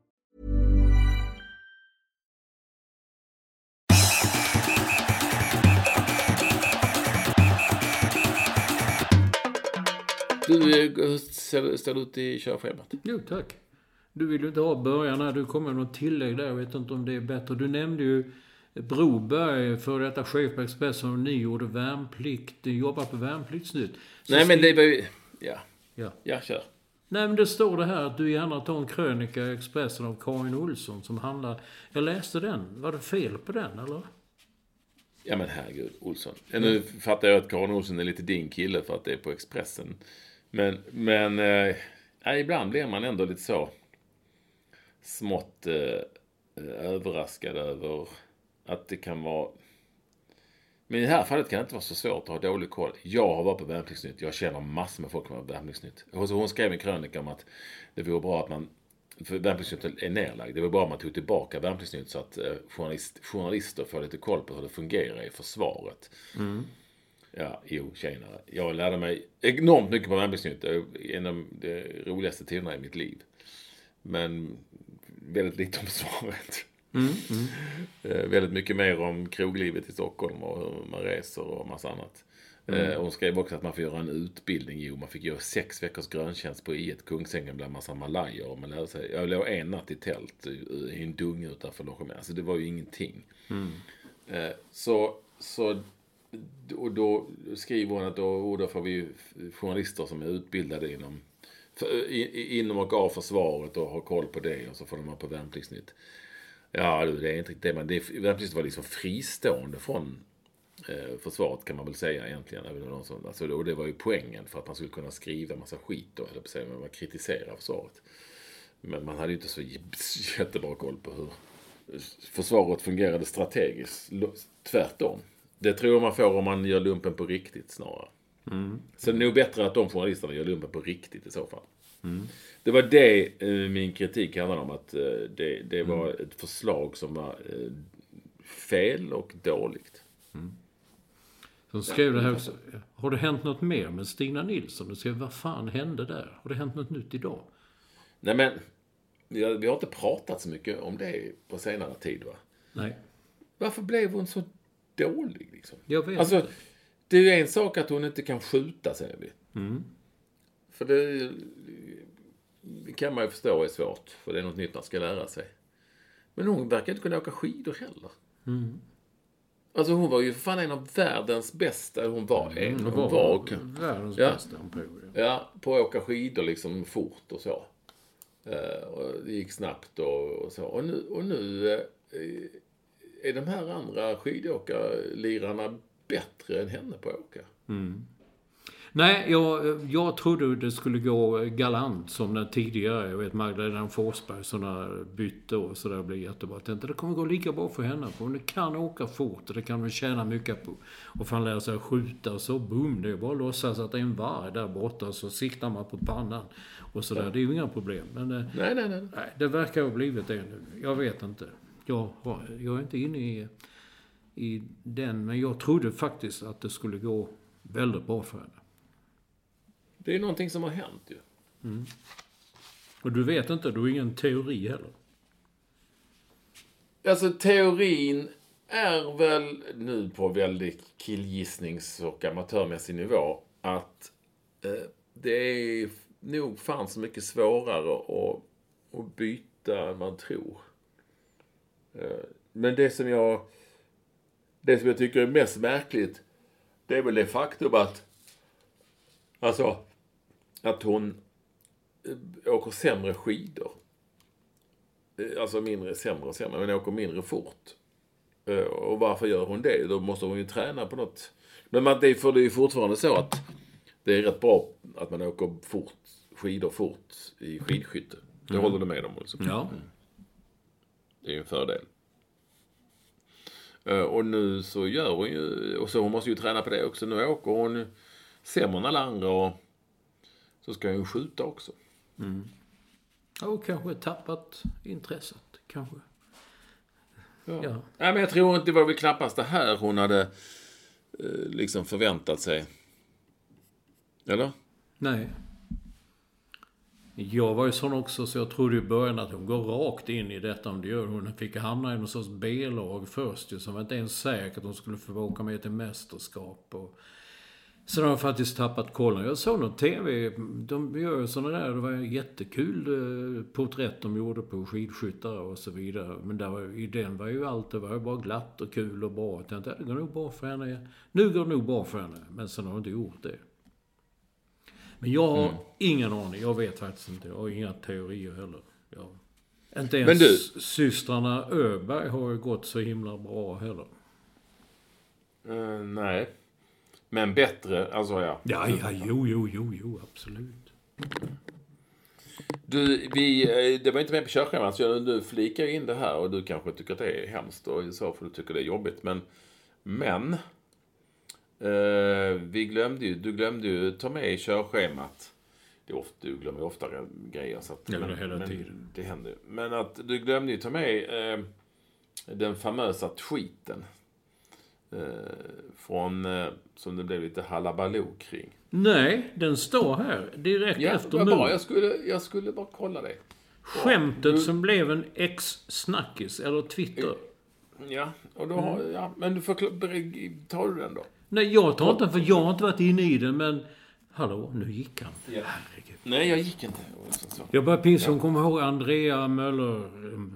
Du ställer ut i körschemat. Jo, tack. Du vill ju inte ha början här. Du kommer med något tillägg där. Jag vet inte om det är bättre. Du nämnde ju Broberg, för detta chef på Expressen, och ni gjorde värnplikt. Du jobbar på Värnpliktsnytt. Nej, men det var ju... Ja, kör. Nej, men det står det här att du gärna tar en krönika i Expressen av Karin Olsson som handlar... Jag läste den. Var det fel på den, eller? Ja, men herregud, Olsson. Nu fattar jag att Karin Olsson är lite din kille för att det är på Expressen. Men ibland blir man ändå lite så smått överraskad över att det kan vara... Men i det här fallet kan det inte vara så svårt att ha dålig koll. Jag har varit på Värnpliktsnytt. Jag känner massor med folk som har varit på Värnpliktsnytt. Hon skrev en krönika om att det vore bra att man... För Värnpliktsnytt är nerlagd. Det var bra att man tog tillbaka Värnpliktsnytt så att journalister får lite koll på hur det fungerar i försvaret. Mm. Ja, tjenare. Jag lärde mig enormt mycket på Värnpliktsnytt. En av de roligaste tiderna i mitt liv. Men väldigt lite om försvaret. Väldigt mycket mer om kroglivet i Stockholm och hur man reser och massa annat. Hon skrev också att man får göra en utbildning. Man fick göra 6 veckors gröntjänst på I1 Kungsängen bland massa malajer. Och man lärde sig, jag låg en natt i tält i en dung utanför logementet. Alltså det var ju ingenting. Och då skriver hon att då får vi journalister som är utbildade inom och av försvaret och har koll på det, och så får de vara på Värnpliktsnytt. Ja, det är inte riktigt det, men Värnpliktsnytt var liksom fristående från försvaret, kan man väl säga egentligen. Alltså, och det var ju poängen för att man skulle kunna skriva en massa skit då, eller på sig, man kritiserar försvaret. Men man hade ju inte så jättebra koll på hur försvaret fungerade strategiskt. Tvärtom. Det tror jag man får om man gör lumpen på riktigt snarare. Så det är nog bättre att de journalisterna gör lumpen på riktigt i så fall. Det var det min kritik handlade om, att det var ett förslag som var fel och dåligt. Så skrev det här också. Har det hänt något mer med Stina Nilsson? Du skrev, vad fan hände där? Har det hänt något nytt idag? Nej, men vi har inte pratat så mycket om det på senare tid, va? Nej. Varför blev hon så dålig liksom? Jag vet alltså, inte. Det är ju en sak att hon inte kan skjuta, säger vi. För det kan man ju förstå är svårt, för det är något nytt man ska lära sig. Men hon verkar inte kunna åka skidor heller. Alltså hon var ju för fan en av världens bästa. Hon var världens bästa. Ja, på att åka skidor liksom fort och så. Och det gick snabbt och så. Och nu är de här andra skidåkarlirarna bättre än henne på att åka. Nej, jag trodde det skulle gå galant som när tidigare. Jag vet Magdalena Forsberg sådana bytte och sådär blev jättebra. Jag tänkte det kommer gå lika bra för henne. För hon kan åka fort och det kan hon tjäna mycket på. Och fan lära sig skjuta och så boom. Det är bara att låtsas att det är en varg där borta så siktar man på pannan. Och sådär, det är ju inga problem. Men nej. Det verkar ha blivit det nu. Jag vet inte. Jag är inte inne i den. Men jag trodde faktiskt att det skulle gå väldigt bra för henne. Det är någonting som har hänt ju. Och du vet inte, du har ingen teori heller. Alltså teorin är väl nu på väldigt killgissnings- och amatörmässig nivå att det är nog fan så mycket svårare att byta än man tror. Men det som jag tycker är mest märkligt, det är väl det faktum att hon åker sämre skidor. Alltså sämre, men åker mindre fort. Och varför gör hon det? Då måste hon ju träna på något. Men det är ju fortfarande så att det är rätt bra att man åker skidor fort i skidskytte. Det håller du med om också. Ja. Det är ju en fördel. Och nu så gör hon ju, och så hon måste ju träna på det också. Nu åker hon sämre än alla andra och så ska hon skjuta också. Och kanske tappat intresset, kanske. Ja. Ja. Nej, men jag tror inte det var väl knappast det här hon hade liksom förväntat sig. Eller? Nej. Jag var ju sån också, så jag trodde i början att hon går rakt in i detta. Om det gör hon. Fick hamna i någon sorts B-lag först. Ju, så var inte ens säkert att hon skulle få åka med till mästerskap. Och sen har jag faktiskt tappat kollen. Jag såg någon tv. De gör ju sådana där. Det var jättekul porträtt de gjorde på skidskyttare och så vidare. Men i den var ju allt. Det var ju bara glatt och kul och bra. Jag tänkte, det går nog bra för henne. Nu går det nog bra för henne. Men sen har hon inte gjort det. Men jag har ingen aning. Jag vet faktiskt inte. Jag har inga teorier heller. Inte ens systrarna Öberg har ju gått så himla bra heller. Nej. Men bättre, alltså ja. Ja, jo, absolut. Det var inte med på körschemat, så du flikar in det här och du kanske tycker att det är hemskt och så för du tycker det är jobbigt. Men du glömde ju ta med i körschemat. Du glömmer ofta grejer. Så att, hela tiden. Det händer. Men att du glömde ju ta med den famösa tweeten. Från som det blev lite halabaloo kring. Nej, den står här direkt efter nu. Jag skulle bara kolla det. Skämtet som blev en ex-snackis eller Twitter. Ja, och då men du tar du den då? Nej, jag tar inte den, för jag har inte varit inne i den, men hallå, nu gick han. Ja. Herregud. Nej, jag gick inte. Jag bara pinsamt kommer ihåg Andrea Möller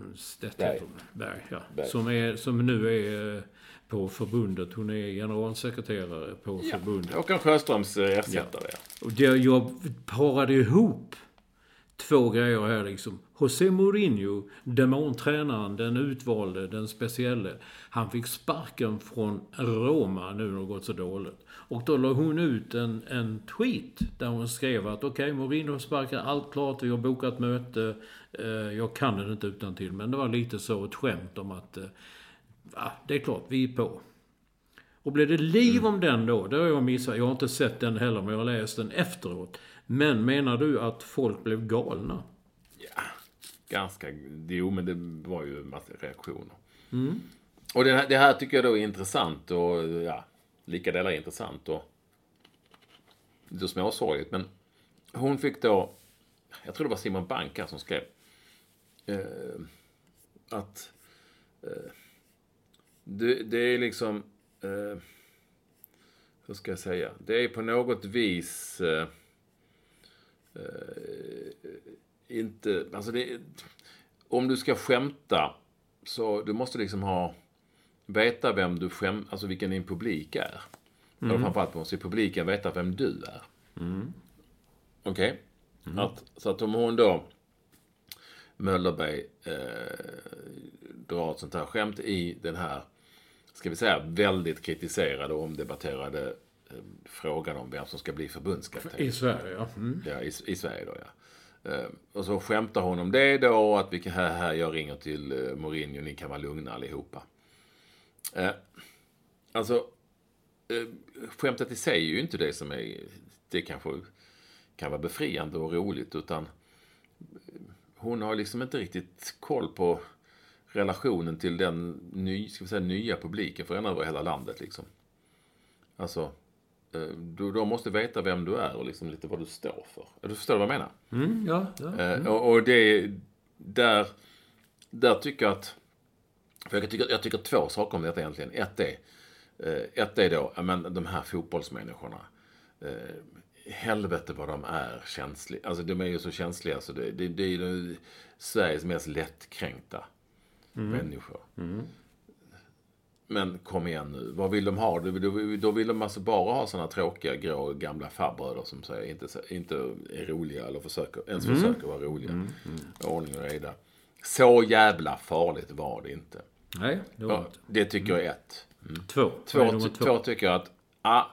Berg. Som nu är på förbundet. Hon är generalsekreterare på förbundet. Håkan Sjöströms ersättare. Ja. Och jag parade ihop två grejer här liksom. José Mourinho, demontränaren, den utvalde, den specielle. Han fick sparken från Roma nu när det gått så dåligt. Och då la hon ut en tweet där hon skrev att okej, Mourinho sparkar, allt klart, vi har bokat möte. Jag kan det inte utan till, men det var lite så ett skämt om att det är klart, vi är på. Och blev det liv om den då? Det har jag missat. Jag har inte sett den heller, men jag har läst den efteråt. Men menar du att folk blev galna? Ja, ganska. Jo, men det var ju en massa reaktioner. Och det här tycker jag då är intressant och lika delar intressant och lite småsorgligt. Men hon fick då, jag tror det var Simon Banka som skrev att det är liksom hur ska jag säga? Det är på något vis inte, alltså om du ska skämta så du måste liksom veta vem du alltså vilken din publik är. Och framförallt måste publiken veta vem du är. Okej? Så att om hon då Möllerberg drar ett sånt här skämt i den här, ska vi säga, väldigt kritiserade och omdebatterade frågan om vem som ska bli förbundskapten. I Sverige, ja. Ja, i Sverige då, ja. Och så skämtar hon om det då, att vi här jag ringer till Mourinho, ni kan vara lugna allihopa. Alltså, skämtet i sig är ju inte det som det kanske kan vara befriande och roligt, utan hon har liksom inte riktigt koll på relationen till den nya publiken för över hela landet liksom. Alltså, du måste veta vem du är och liksom lite vad du står för. Du förstår vad jag menar? Och det där tycker jag att, för jag tycker två saker om detta egentligen. Ett är då, men de här fotbollsmänniskorna, helvete vad de är känsliga. Alltså de är ju så känsliga så det är ju Sveriges mest lättkränkta människor. Men kom igen nu. Vad vill de ha? Då vill de alltså bara ha såna tråkiga grå gamla farbröder som säger inte är roliga eller försöker vara roliga. Ordning och reda. Så jävla farligt var det inte. Nej, det var inte. Det tycker jag är ett. Två tycker jag att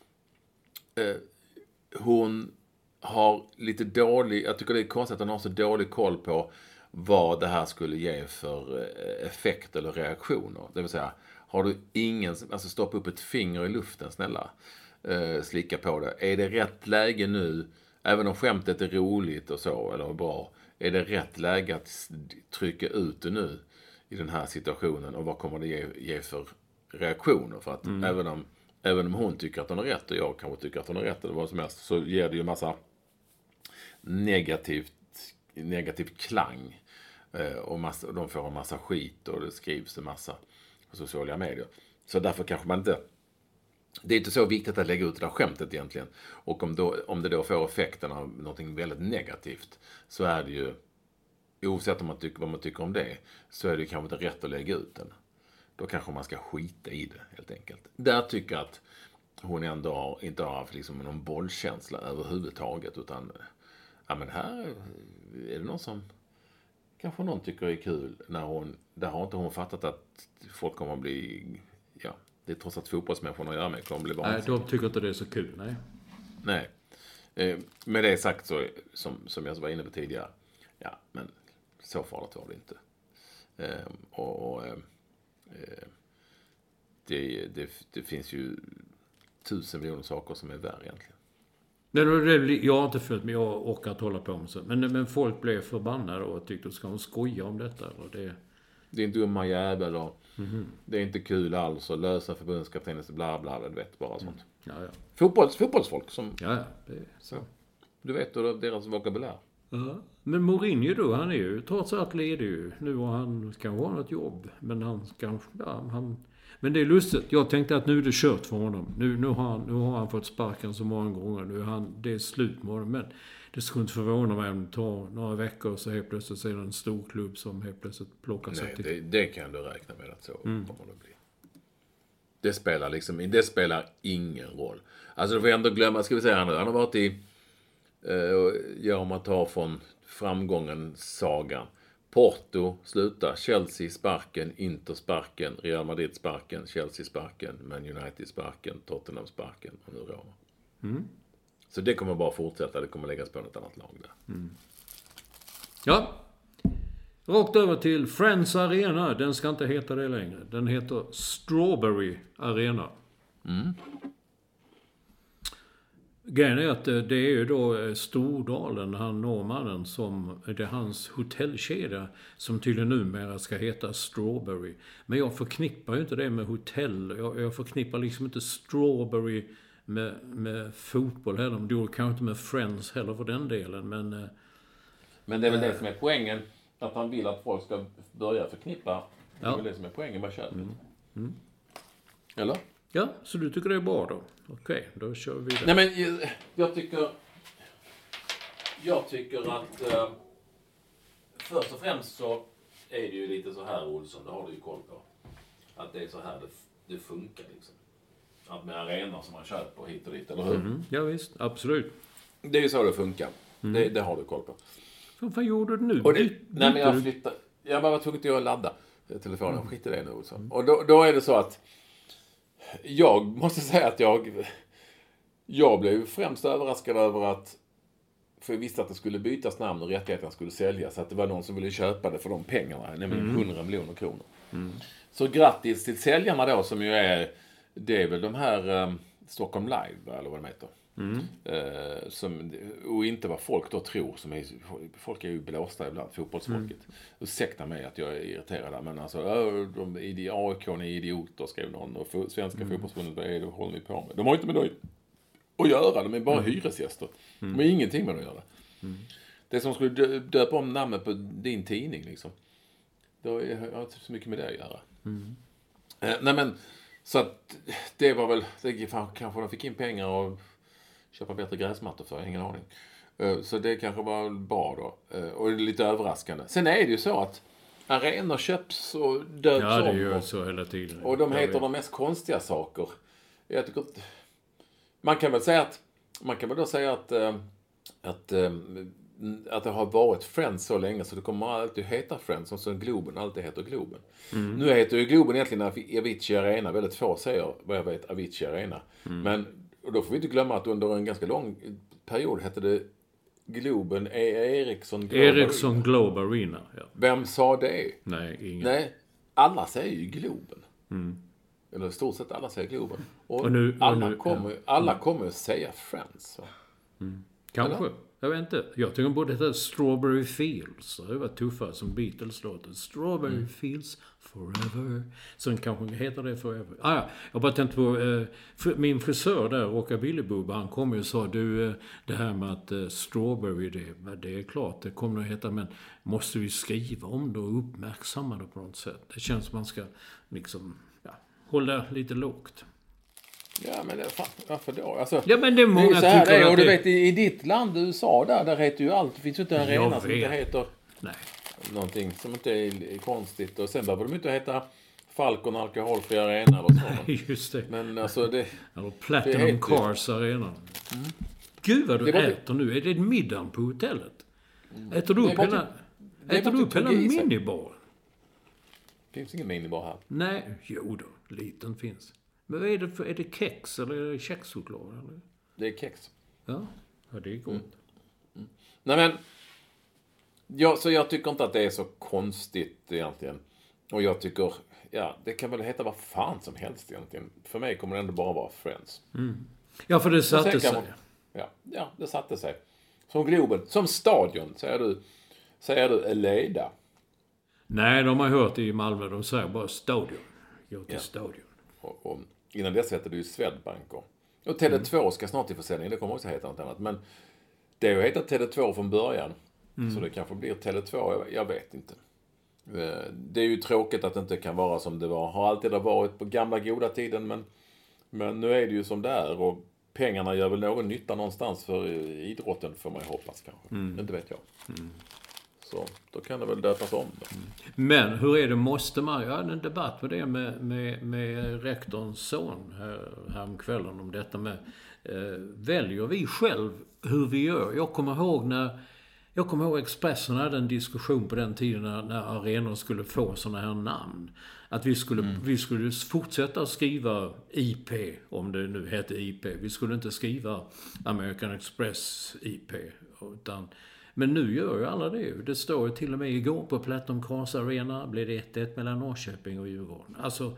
hon har lite dålig... Jag tycker det är konstigt att hon har så dålig koll på vad det här skulle ge för effekt eller reaktioner. Det vill säga, har du ingen... Alltså stoppa upp ett finger i luften, snälla. Slicka på det. Är det rätt läge nu, även om skämtet är roligt och så, eller bra, är det rätt läge att trycka ut det nu i den här situationen, och vad kommer det ge för reaktioner? För att även om hon tycker att hon har rätt och jag kanske tycker att hon har rätt eller vad som helst, så ger det ju massa negativ klang, och de får en massa skit och det skrivs en massa på sociala medier. Så därför kanske man inte... Det är inte så viktigt att lägga ut det där skämtet egentligen. Och om det då får effekten av någonting väldigt negativt, så är det ju, oavsett vad man tycker om det, så är det kanske inte rätt att lägga ut den. Då kanske man ska skita i det, helt enkelt. Där tycker jag att hon ändå inte har haft liksom någon bollkänsla överhuvudtaget, utan ja, men här är det någon som kanske någon tycker är kul, där har inte hon fattat att folk kommer att bli, ja, det är trots att fotbollsmänniskorna gör med, kommer att bli vanligt. Nej, de tycker inte det är så kul, nej. Med det sagt så, som jag var inne på tidigare, ja, men så farligt var det inte. Det finns ju 1000 miljoner saker som är värre egentligen. Jag har inte följt, men jag orkar inte hålla på med så. Men folk blev förbannade och tyckte att ska hon skoja om detta? Det är en dumma jävel och det är inte kul alls och lösa förbundskaptenen bla bla bla, du vet, bara sånt. Ja. Fotbollsfolk som... Ja, det är så. Du vet då deras vokabulär. Ja. Men Mourinho då, han är ju trots allt ledig ju. Nu har han kanske har något jobb, men men det är lustigt. Jag tänkte att nu är det kört för honom. Nu har han fått sparken så många gånger. Det är slut med honom. Men det skulle inte förvåna mig om det tar några veckor så helt plötsligt så är det en stor klubb som helt plötsligt plockar sig till. Nej, det kan du räkna med att så kommer det bli. Det spelar ingen roll. Alltså du får ändå glömma, ska vi säga nu, han har varit i, om man tar från framgången sagan. Porto slutar, Chelsea sparken, Inter sparken, Real Madrid sparken, Chelsea sparken, Man United sparken, Tottenham sparken och nu Roma. Så det kommer bara fortsätta, det kommer läggas på något annat lag där. Ja. Rakt över till Friends Arena. Den ska inte heta det längre. Den heter Strawberry Arena. Grejen är att det är ju då Stordalen, han norrmannen, som det är hans hotellkedja som tydligen numera ska heta Strawberry. Men jag förknippar ju inte det med hotell. Jag förknippar liksom inte Strawberry med fotboll heller. Det gjorde kanske inte med Friends heller för den delen. Men det är väl det som är poängen. Att han vill att folk ska börja förknippa. Det är väl det som är poängen med köpet. Eller? Ja, så du tycker det är bra då? Okej, då kör vi vidare. Nej, men jag tycker att först och främst så är det ju lite så här, Olsson, det har du ju koll på. Att det är så här det funkar liksom. Att med arenor som man köper hit och dit, eller hur? Ja visst, absolut. Det är ju så det funkar. Det har du koll på. Vad gjorde du nu? Nej, men jag flyttade. Jag bara var tvungen att ladda telefonen. Skit i det nu, Olsson. Och då är det så att jag måste säga att jag blev främst överraskad över att, för jag visste att det skulle bytas namn och rättigheterna skulle säljas, att det var någon som ville köpa det för de pengarna, nämligen 100 miljoner kronor. Så grattis till säljarna då, som ju det är väl de här Stockholm Live, eller vad de heter. Och inte vad folk då tror, folk är ju blåsta ibland, fotbollsfolket. Ursäkta mig att jag är irriterad, men alltså AIK är idioter, skrev någon, och svenska fotbollsförbundet, vad är det håller ni på med? De har inte med det att göra, de är bara hyresgäster. De har ingenting med det att göra. Det som skulle döpa om namnet på din tidning liksom, då har inte så mycket med det att göra. Nej, men så att det var väl, kanske de fick in pengar och köpa bättre gräsmattor för, ingen aning. Så det kanske var bra då. Och det är lite överraskande. Sen är det ju så att arenor köps och döps om. Ja, det gör så hela tiden. Och de heter de mest konstiga saker. Jag tycker att man kan väl då säga att det har varit Friends så länge så det kommer alltid heta Friends som Globen alltid heter Globen. Nu heter ju Globen egentligen Avicii Arena. Väldigt få säger vad jag vet Avicii Arena. Men och då får vi inte glömma att under en ganska lång period hette det Globen Ericsson Globe Arena. Ja. Vem sa det? Nej, ingen. Nej, alla säger ju Globen. Eller i stort sett alla säger Globen. Och alla kommer att säga Friends. Va? Kanske. Eller? Jag vet inte. Jag tycker både det Strawberry Fields. Det var tuffa som Beatles låter. Strawberry Fields Forever. Sen kanske heter det Forever. Jag bara tänkte på min frisör där, Rockabilly-Bubba, han kom ju och sa det här med att Strawberry, det är klart, det kommer att heta, men måste vi skriva om det och uppmärksamma det på något sätt? Det känns som man ska liksom hålla lite lågt. Ja, men varför då? Alltså, ja, men det är många det är tycker det, att och du vet, i ditt land, USA, där heter ju allt. Det finns ju inte en arena som inte heter någonting som inte är konstigt. Och sen behöver de inte heta Falcon alkoholfri arena eller så. Just det. Men alltså det... Eller Platinum Cars arena. Gud vad du äter nu. Är det middagen på hotellet? Äter du upp hela minibaren? Det finns ingen minibar här. Nej, jo då. Liten finns. Men vad är det för? Är det kex eller är det kexchoklad? Eller? Det är kex. Ja, det är gott. Nej, men... Så jag tycker inte att det är så konstigt egentligen. Och jag tycker... Ja, det kan väl heta vad fan som helst egentligen. För mig kommer det ändå bara vara Friends. Ja, för det satte sig. Ja, det satte sig. Som Globen. Som stadion, säger du Eleda. Nej, de har hört i Malmö. De säger bara stadion. Gå till stadion. Och innan dess heter det ju Swedbank. Och Tele2 ska snart till försäljning. Det kommer också heta något annat. Men det har ju hetat Tele2 från början. Så det kanske blir Tele2. Jag vet inte. Det är ju tråkigt att det inte kan vara som det var. Har alltid varit på gamla goda tiden. Men nu är det ju som det är. Och pengarna gör väl någon nytta någonstans för idrotten, får man ju hoppas kanske. Inte vet jag. Så då kan det väl döpas om då. Men hur är det, måste man... Jag hade en debatt med det med rektorns son här om kvällen om detta med... väljer vi själv hur vi gör? Jag kommer ihåg Expressen hade en diskussion på den tiden när arenor skulle få såna här namn. Att vi skulle fortsätta skriva IP, om det nu heter IP. Vi skulle inte skriva American Express IP. Men nu gör ju alla det. Det står ju till och med igår på Platinum Cars Arena blev det 1-1 mellan Norrköping och Djurgården. Alltså,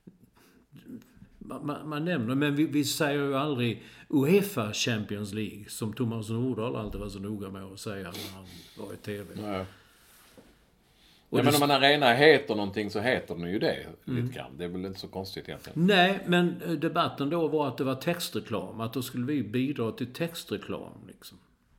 man nämner, men vi säger ju aldrig UEFA Champions League, som Thomas Nordahl alltid var så noga med att säga när han var i TV. Nej. Ja, men om en arena heter någonting så heter den ju det lite grann. Det är väl inte så konstigt egentligen. Nej, men debatten då var att det var textreklam. Att då skulle vi bidra till textreklam liksom.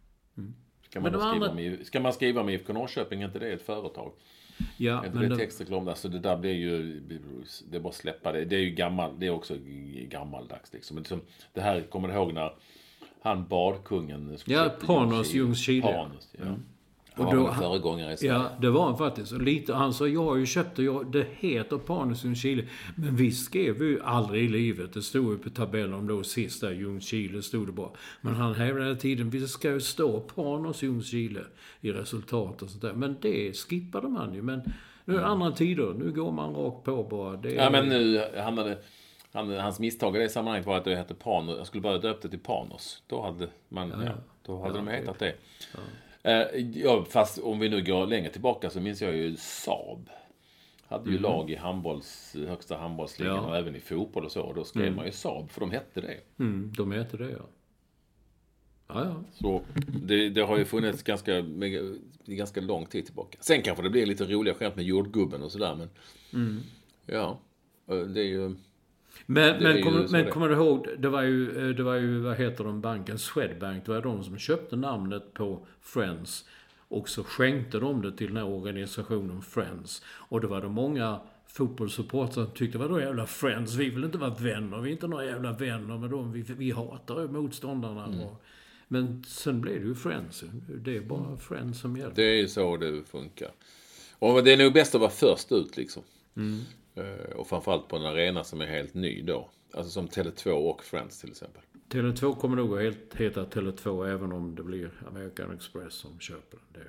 Ska man skriva om IFK Norrköping, är inte det ett företag? Ja, men det är textreklam där, så det där blir ju, det är bara släppa det. Det är ju det är också gammaldags liksom. Men det här, kommer du ihåg när han badkungen Panos Ljungskile. Och då föregångare i Sverige. Ja, det var han faktiskt. Lite, han sa, jag har ju köpt det heter Panos Ljungskile. Men vi skrev ju aldrig i livet. Det stod ju på tabellen om då sista Ljungskile stod det bara. Men han hävdade hela tiden, vi ska ju stå Panos Ljungskile i resultat och sånt där. Men det skippade man ju. Men nu är det andra tider. Nu går man rakt på bara. Men nu hans misstag i det sammanhanget var att det hette Panos. Jag skulle bara döpt det till Panos. Då hade de hetat det. Ja, fast om vi nu går längre tillbaka så minns jag ju Saab. Hade ju lag i högsta handbollsligan och även i fotboll och så. Och då skrev man ju Saab, för de hette det. De hette det, ja. Så det har ju funnits ganska lång tid tillbaka. Sen kanske det blir lite roliga skämt med jordgubben och sådär. Men ja, det är ju... Men kommer du ihåg, det var ju vad heter de, banken Swedbank, det var de som köpte namnet på Friends och så skänkte de det till den här organisationen Friends, och det var det många fotbollssupportrar som tyckte, vadå jävla Friends, vi vill inte vara vänner, vi är inte några jävla vänner med dem, vi hatar motståndarna. Men sen blev det ju Friends, det är bara Friends som gäller. Det är ju så det funkar. Och det är nog bäst att vara först ut liksom. Och framförallt på en arena som är helt ny då. Alltså som Tele2 och Friends till exempel. Tele2 kommer nog att heta Tele2 även om det blir American Express som köper det.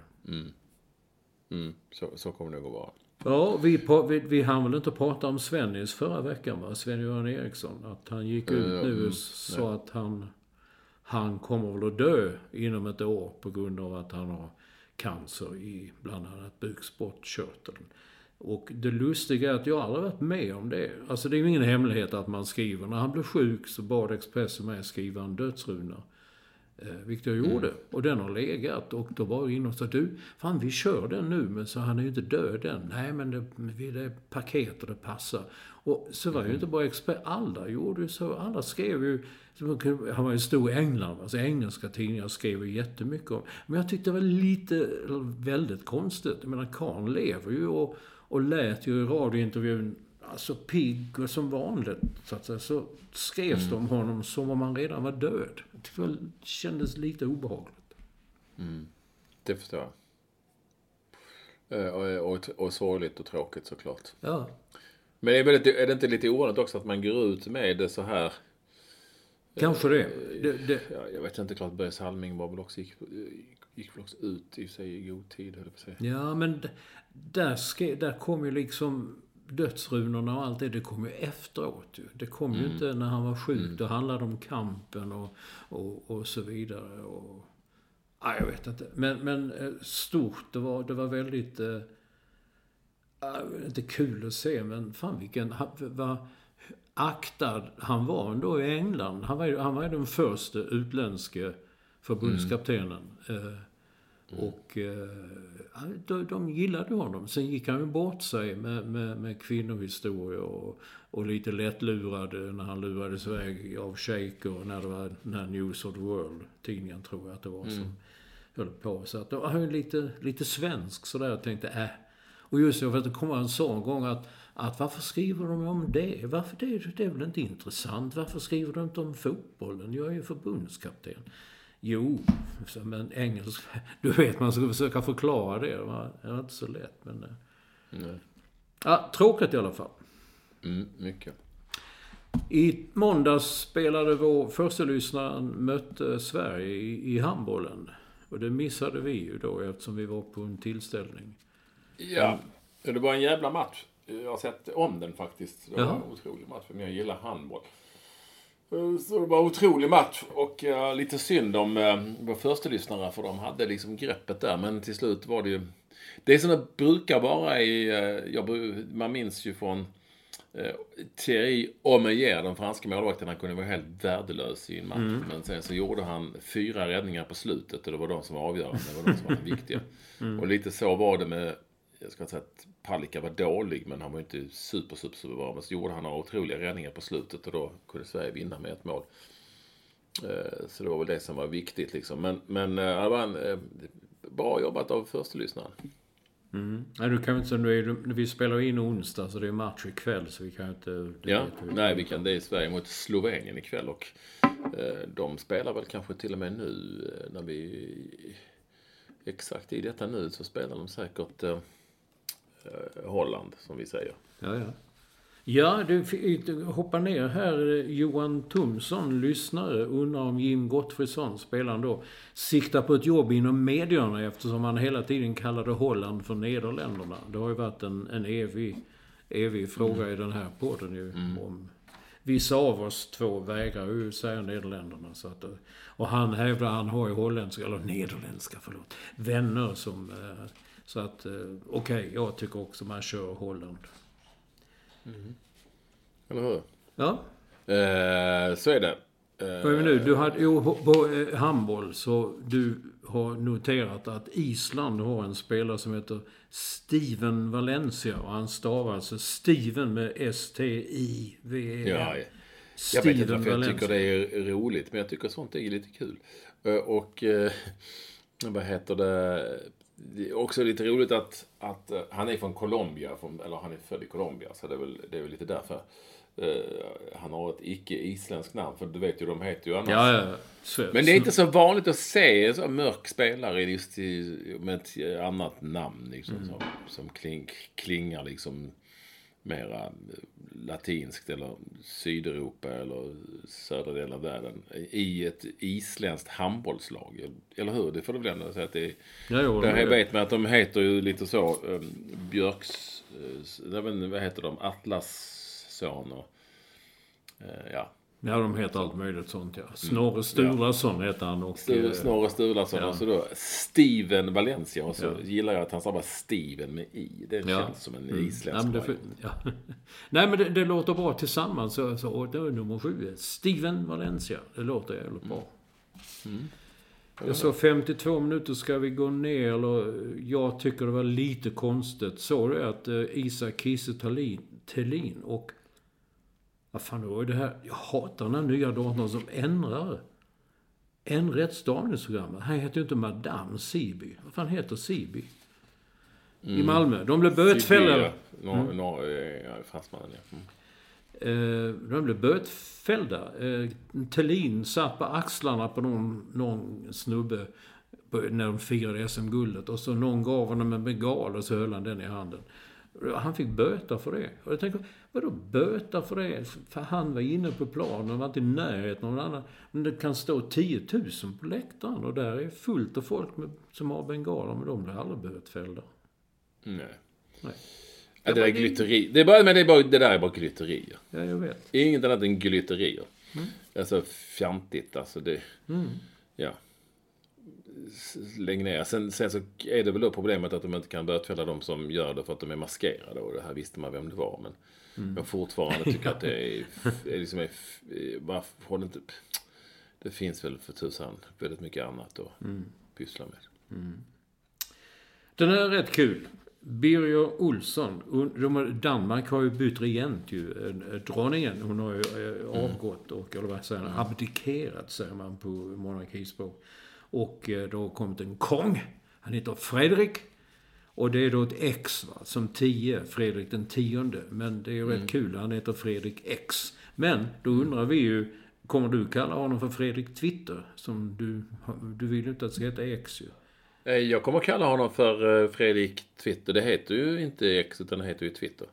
Så kommer det nog att vara. Ja, vi hann väl inte prata om Svennis förra veckan, va? Sven-Göran Eriksson. Att han gick ut nu och sa att han kommer väl att dö inom ett år på grund av att han har cancer i bland annat bukspottkörteln. Och det lustiga är att jag aldrig varit med om det. Alltså det är ju ingen hemlighet att man skriver. När han blev sjuk så bad Expressen med skriva en dödsruna. Vilket jag gjorde. Och den har legat. Och då var jag inne och sa, fan vi kör den nu. Men så han är ju inte död än. Nej men det är paket och det passar. Och så var ju inte bara Expressen. Alla gjorde ju så. Alla skrev ju. Han var ju stor i England. Alltså engelska tidningar skrev ju jättemycket om. Men jag tyckte det var väldigt konstigt. Jag menar Kahn lever ju och lät ju i radiointervjun alltså pigg och som vanligt så att säga, så skrevs det om honom som om han redan var död. Det kändes lite obehagligt. Det förstår jag. Och sorgligt och tråkigt såklart. Ja. Men är det inte lite ovanligt också att man går ut med det så här? Kanske det. Ja, jag vet inte, klart Börje Salming var väl också gick väl också ut i sig i god tid, höll jag på att säga. Ja, men där kom ju liksom dödsrunorna och allt det kom ju efteråt ju. Det kom ju inte när han var sjuk. Då handlade om kampen och så vidare. Och, jag vet inte. Men stort, det var väldigt inte kul att se, men fan vad aktad han var ändå i England. Han var den första utländska förbundskaptenen. Och de gillade honom. Sen gick han ju bort sig med kvinnohistoria och lite lättlurad när han lurades iväg av Shaker när det var den här News of the World-tidningen tror jag att det var som höll på. Så att han är lite svensk sådär. Jag tänkte Och just det, för att det kommer en sån gång att varför skriver de om det? Varför det är väl inte intressant? Varför skriver de inte om fotbollen? Jag är ju förbundskapten. Jo, men engelska, du vet man ska försöka förklara det. Det var inte så lätt, men tråkigt i alla fall. Mycket. I måndags spelade vår första lyssnaren mötte Sverige i handbollen. Och det missade vi ju då eftersom vi var på en tillställning. Ja, det var en jävla match. Jag har sett om den faktiskt. Det var en otrolig match för jag gillar handboll. Så det var en otrolig match och lite synd om vår första lyssnare för de hade liksom greppet där. Men till slut var det ju... Det är som det brukar vara man minns ju från Thierry Omeyer, den franska målvakten. Han kunde vara helt värdelös i en match. Men sen så gjorde han 4 räddningar på slutet och det var de som var avgörande. Det var de som var viktiga. Och lite så var det med... Jag ska inte säga att Palicka var dålig, men han var inte super bra. Men så gjorde han några otroliga räddningar på slutet och då kunde Sverige vinna med ett mål. Så det var väl det som var viktigt liksom. Men det var en bra jobbat av första lyssnaren. Nej, du kan inte säga vi spelar in onsdag så det är match ikväll så vi kan inte... Vi kan. Det är Sverige mot Slovenien ikväll och de spelar väl kanske till och med nu när vi... Exakt i detta nu så spelar de säkert Holland som vi säger. Ja, du hoppar ner här. Johan Thomsson, lyssnare, undrar om Jim Gottfridsson, spelaren då, siktar på ett jobb inom medierna eftersom han hela tiden kallade Holland för Nederländerna. Det har ju varit en evig fråga i den här podden ju om... Vissa av oss 2 vägrar ju säga Nederländerna. Så att, och han hävdar han har ju nederländska, vänner som... Så att, okej, jag tycker också man kör Holland. Eller hur? Ja. Så är det. Vad är det nu? Du hade på handboll så du har noterat att Island har en spelare som heter Steven Valencia och han stavar alltså Steven med S-T-I-V-E. Ja. Jag vet inte varför jag tycker det är roligt, men jag tycker sånt är lite kul. Och vad heter det? Det är också lite roligt att han är från Colombia, eller han är född i Colombia, så det är väl lite därför. han har ett icke-isländskt namn. För du vet ju, de heter ju annars. Ja. Men det är inte så vanligt att se så mörk spelare just med ett annat namn liksom, som klingar liksom mera latinskt eller Sydeuropa eller södra delen av världen i ett isländskt handbollslag. Eller hur? Det får du väl ändå säga att det är... Jag vet med att de heter ju lite så Björks... vad heter de? Atlasson och... ja. Ja, de heter allt möjligt sånt, ja. Snorre Sturlason heter han. Och, Snorre Sturlason. Och så då Steven Valencia. Och så gillar jag att han sa Steven med i. Det känns som en isländsk Nej, men det låter bra tillsammans. Så det är nummer 7. Steven Valencia. Det låter jävligt bra. Så 52 minuter ska vi gå ner. Eller, jag tycker det var lite konstigt. Så det är att Isak Kiese Thelin och... Vad fan då är det här? Jag hatar den här nya datorn som ändrar rättstavningsprogrammet. Han heter ju inte Madame Siby. Vad fan heter Siby? I Malmö. De blev bötfällda. Fransmannen, ja. De blev bötfällda. Thelin satt på axlarna på någon snubbe när de firade SM-guldet. Och så någon gav honom en bengal och så höll han den i handen. Han fick böta för det. Och jag tänker, vadå böta för det? För han var inne på planen och var inte i närheten av någon annan. Men det kan stå 10 000 på läktaren och där är fullt av folk som har bengaler, men de blir aldrig bötfällda. Nej. Ja, det är glytteri. Det där är bara glytterier. Ja, jag vet. Inget annat än glytterier. Alltså fjantigt, alltså det... Ja. Lägg ner. Sen så är det väl då problemet att de inte kan bötfälla de som gör det för att de är maskerade. Och det här visste man vem det var. Men fortfarande tycker att det är liksom... inte, det finns väl för tusan väldigt mycket annat att pyssla med. Den är rätt kul. Birger Olsson. Danmark har ju bytt regent ju. Dronningen, hon har ju avgått och eller vad säger man, abdikerat säger man på monarkispråk. Och då har kommit en kung. Han heter Fredrik. Och det är då ett X som 10. Fredrik den 10:e. Men det är ju rätt kul. Han heter Fredrik X. Men då undrar vi ju. Kommer du kalla honom för Fredrik Twitter? Som du vill inte att det ska heta X ju. Jag kommer kalla honom för Fredrik Twitter. Det heter ju inte X utan det heter ju Twitter.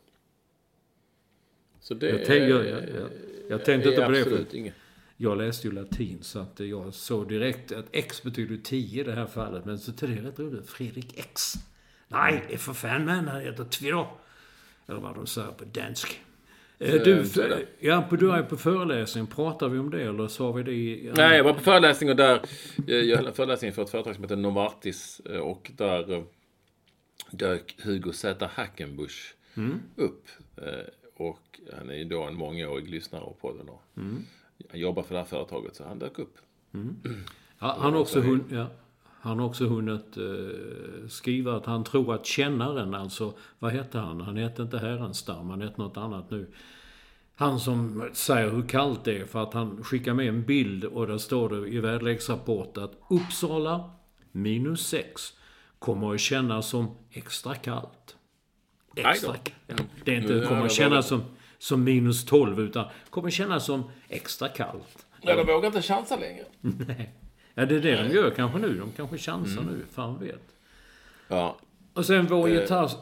Så det jag tänkte inte på det. Absolut inget. Jag läste ju latin så att jag såg direkt att X betyder 10 i det här fallet. Men så till det rätt roligt. Fredrik X. Nej, det är för fan man. Han heter Twitter. Eller vad de säger på dansk. Du är på föreläsning. Pratar vi om det eller sa vi det i... Nej, jag var på föreläsning och där... Jag höll en föreläsning för ett företag som heter Novartis. Och där dök Hugo Z. Hackenbusch upp. Och han är ju då en mångårig lyssnare på podden. Han jobbar för det här företaget så han dök upp. Ja, han har också hunnit skriva att han tror att kännaren, alltså vad heter han? Han heter inte Härenstam, han heter något annat nu. Han som säger hur kallt det är för att han skickar med en bild och där står det i väderleksrapport att Uppsala -6 kommer att kännas som extra kallt. Extra kallt. Ja, det är inte kommer att kännas som -12 utan kommer att kännas som extra kallt. Ja, de vågar inte chansa längre. Nej. Ja, det är det de gör kanske nu. De kanske chansar nu, fan vet. Ja. Och sen vår gitarr...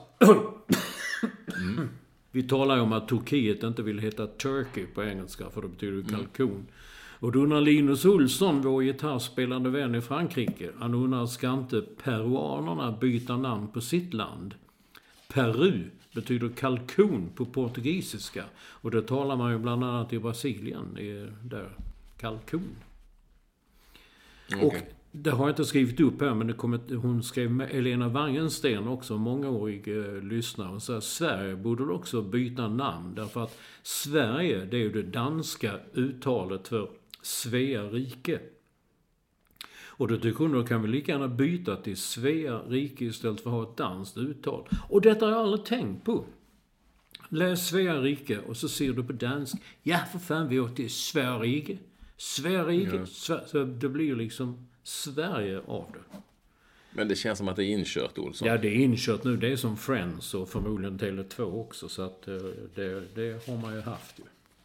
Vi talar ju om att Turkiet inte vill heta Turkey på engelska, för det betyder kalkon. Och då undrar Linus Olsson, vår gitarrspelande vän i Frankrike, han undrar, ska inte peruanerna byta namn på sitt land? Peru betyder kalkon på portugisiska. Och det talar man ju bland annat i Brasilien, där kalkon. Okay. Och det har jag inte skrivit upp här, men hon skrev med Elena Wangensten också, mångårig lyssnare. Och så Sverige borde också byta namn, därför att Sverige, det är ju det danska uttalet för Svea rike. Och då tycker hon, då kan vi lika gärna byta till Svea rike istället för att ha ett danskt uttal. Och detta har jag aldrig tänkt på. Läs Svea rike och så ser du på dansk. Ja, för fan, vi åt till Svea rike. Svea rike. Ja. Så det blir liksom Sverige av det. Men det känns som att det är inkört, Olsson. Ja, det är inkört nu. Det är som Friends och förmodligen Tele2 också. Så att det har man ju haft ju.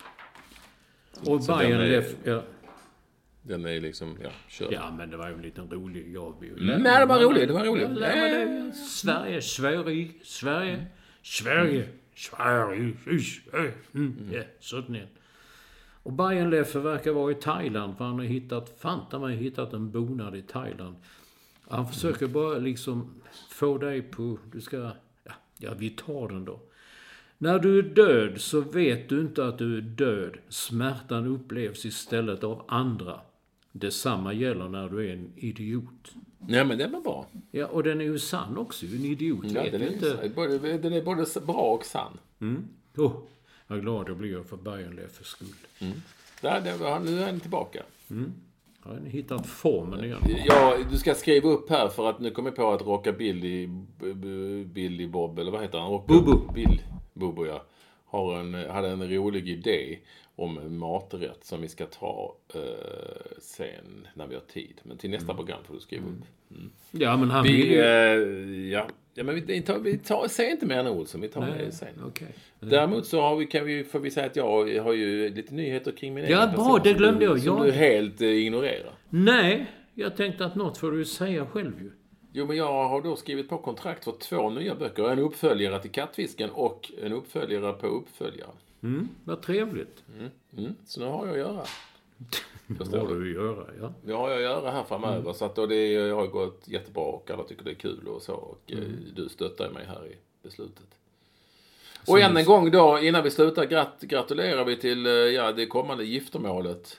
Och Bayern Den är liksom, kör. Ja, men det var ju en liten rolig jobb. Nej, det var roligt. Sverige. Sådant. Och Bayern Leffe verkar vara i Thailand, för han har hittat en bonad i Thailand. Han försöker bara liksom få dig på, vi tar den då. När du är död så vet du inte att du är död. Smärtan upplevs istället av andra. Detsamma gäller när du är en idiot. Nej, men det var bra. Ja, och den är ju sann också. En idiot den är både bra och sann. Vad glad jag blir för Bayern Leffes skull. Nu är han tillbaka. Har ni hittat formen igen? Ja, du ska skriva upp här, för att nu kommer jag på att Billy Bob, eller vad heter han? Bobo, ja. Hade en rolig idé om en maträtt som vi ska ta sen när vi har tid. Men till nästa program får du skriva upp. Ja, men han men vi säger inte mer än Olsson. Vi tar med sen. Okay. Däremot så får vi säga att jag har ju lite nyheter kring min egen person. Ja, bra, det glömde jag. Som du helt ignorerar. Nej, jag tänkte att något får du säga själv ju. Jo, men jag har då skrivit på kontrakt för 2 nya böcker. En uppföljare till Kattfisken och en uppföljare på uppföljaren. Vad trevligt. Så nu har jag att göra. Det har du att göra, ja. Det har jag att göra här framöver. Så att det har gått jättebra och alla tycker det är kul och så. Och du stöttar mig här i beslutet. Och än en gång då, innan vi slutar, gratulerar vi till det kommande giftermålet.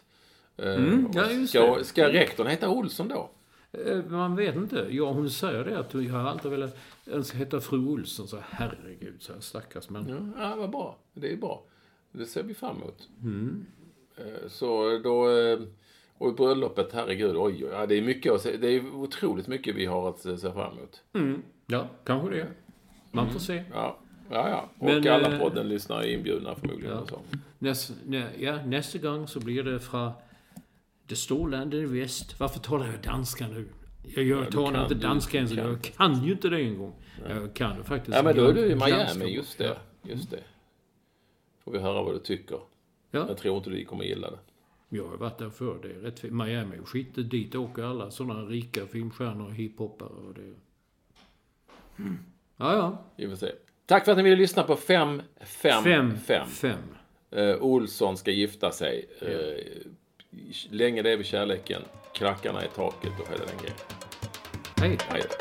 Ska rektorn heta Olsson då? Man vet inte. Ja, hon säger det, att jag har alltid velat heta fru Olsson. Så herregud, så här stackars män. Ja, vad bra. Det är bra. Det ser vi fram emot. Så då, och i bröllopet, herregud, det är mycket att se, det är otroligt mycket vi har att se fram emot. Ja, kanske det. Man får se. Ja. Och men, alla podden lyssnar är inbjudna förmodligen. Och så. Nästa gång så blir det från det stora landet i väst. Varför talar jag danska nu? Jag talar inte danska ens. Jag kan ju inte det en gång. Jag kan det faktiskt. Ja, men då är du i Miami, just det. Får vi höra vad du tycker. Ja. Jag tror inte du kommer gilla det. Jag har varit där för det är rätt fint. Miami och skit, dit åker alla sådana rika filmstjärnor och hiphoppare och det. Ja. Vi får se. Tack för att ni ville lyssna på 555. Olsson ska gifta sig. Länge lever kärleken. Krackarna i taket och hela den grejen. Hej.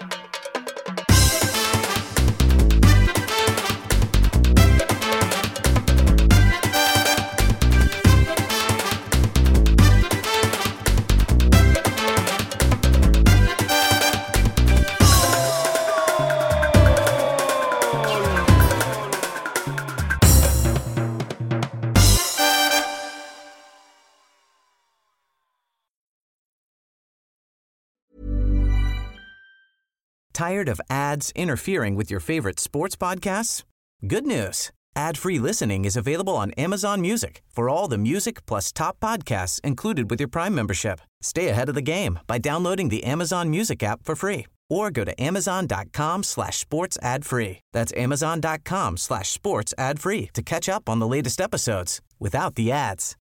Tired of ads interfering with your favorite sports podcasts? Good news. Ad-free listening is available on Amazon Music for all the music plus top podcasts included with your Prime membership. Stay ahead of the game by downloading the Amazon Music app for free or go to amazon.com/sports ad free. That's amazon.com/sports ad free to catch up on the latest episodes without the ads.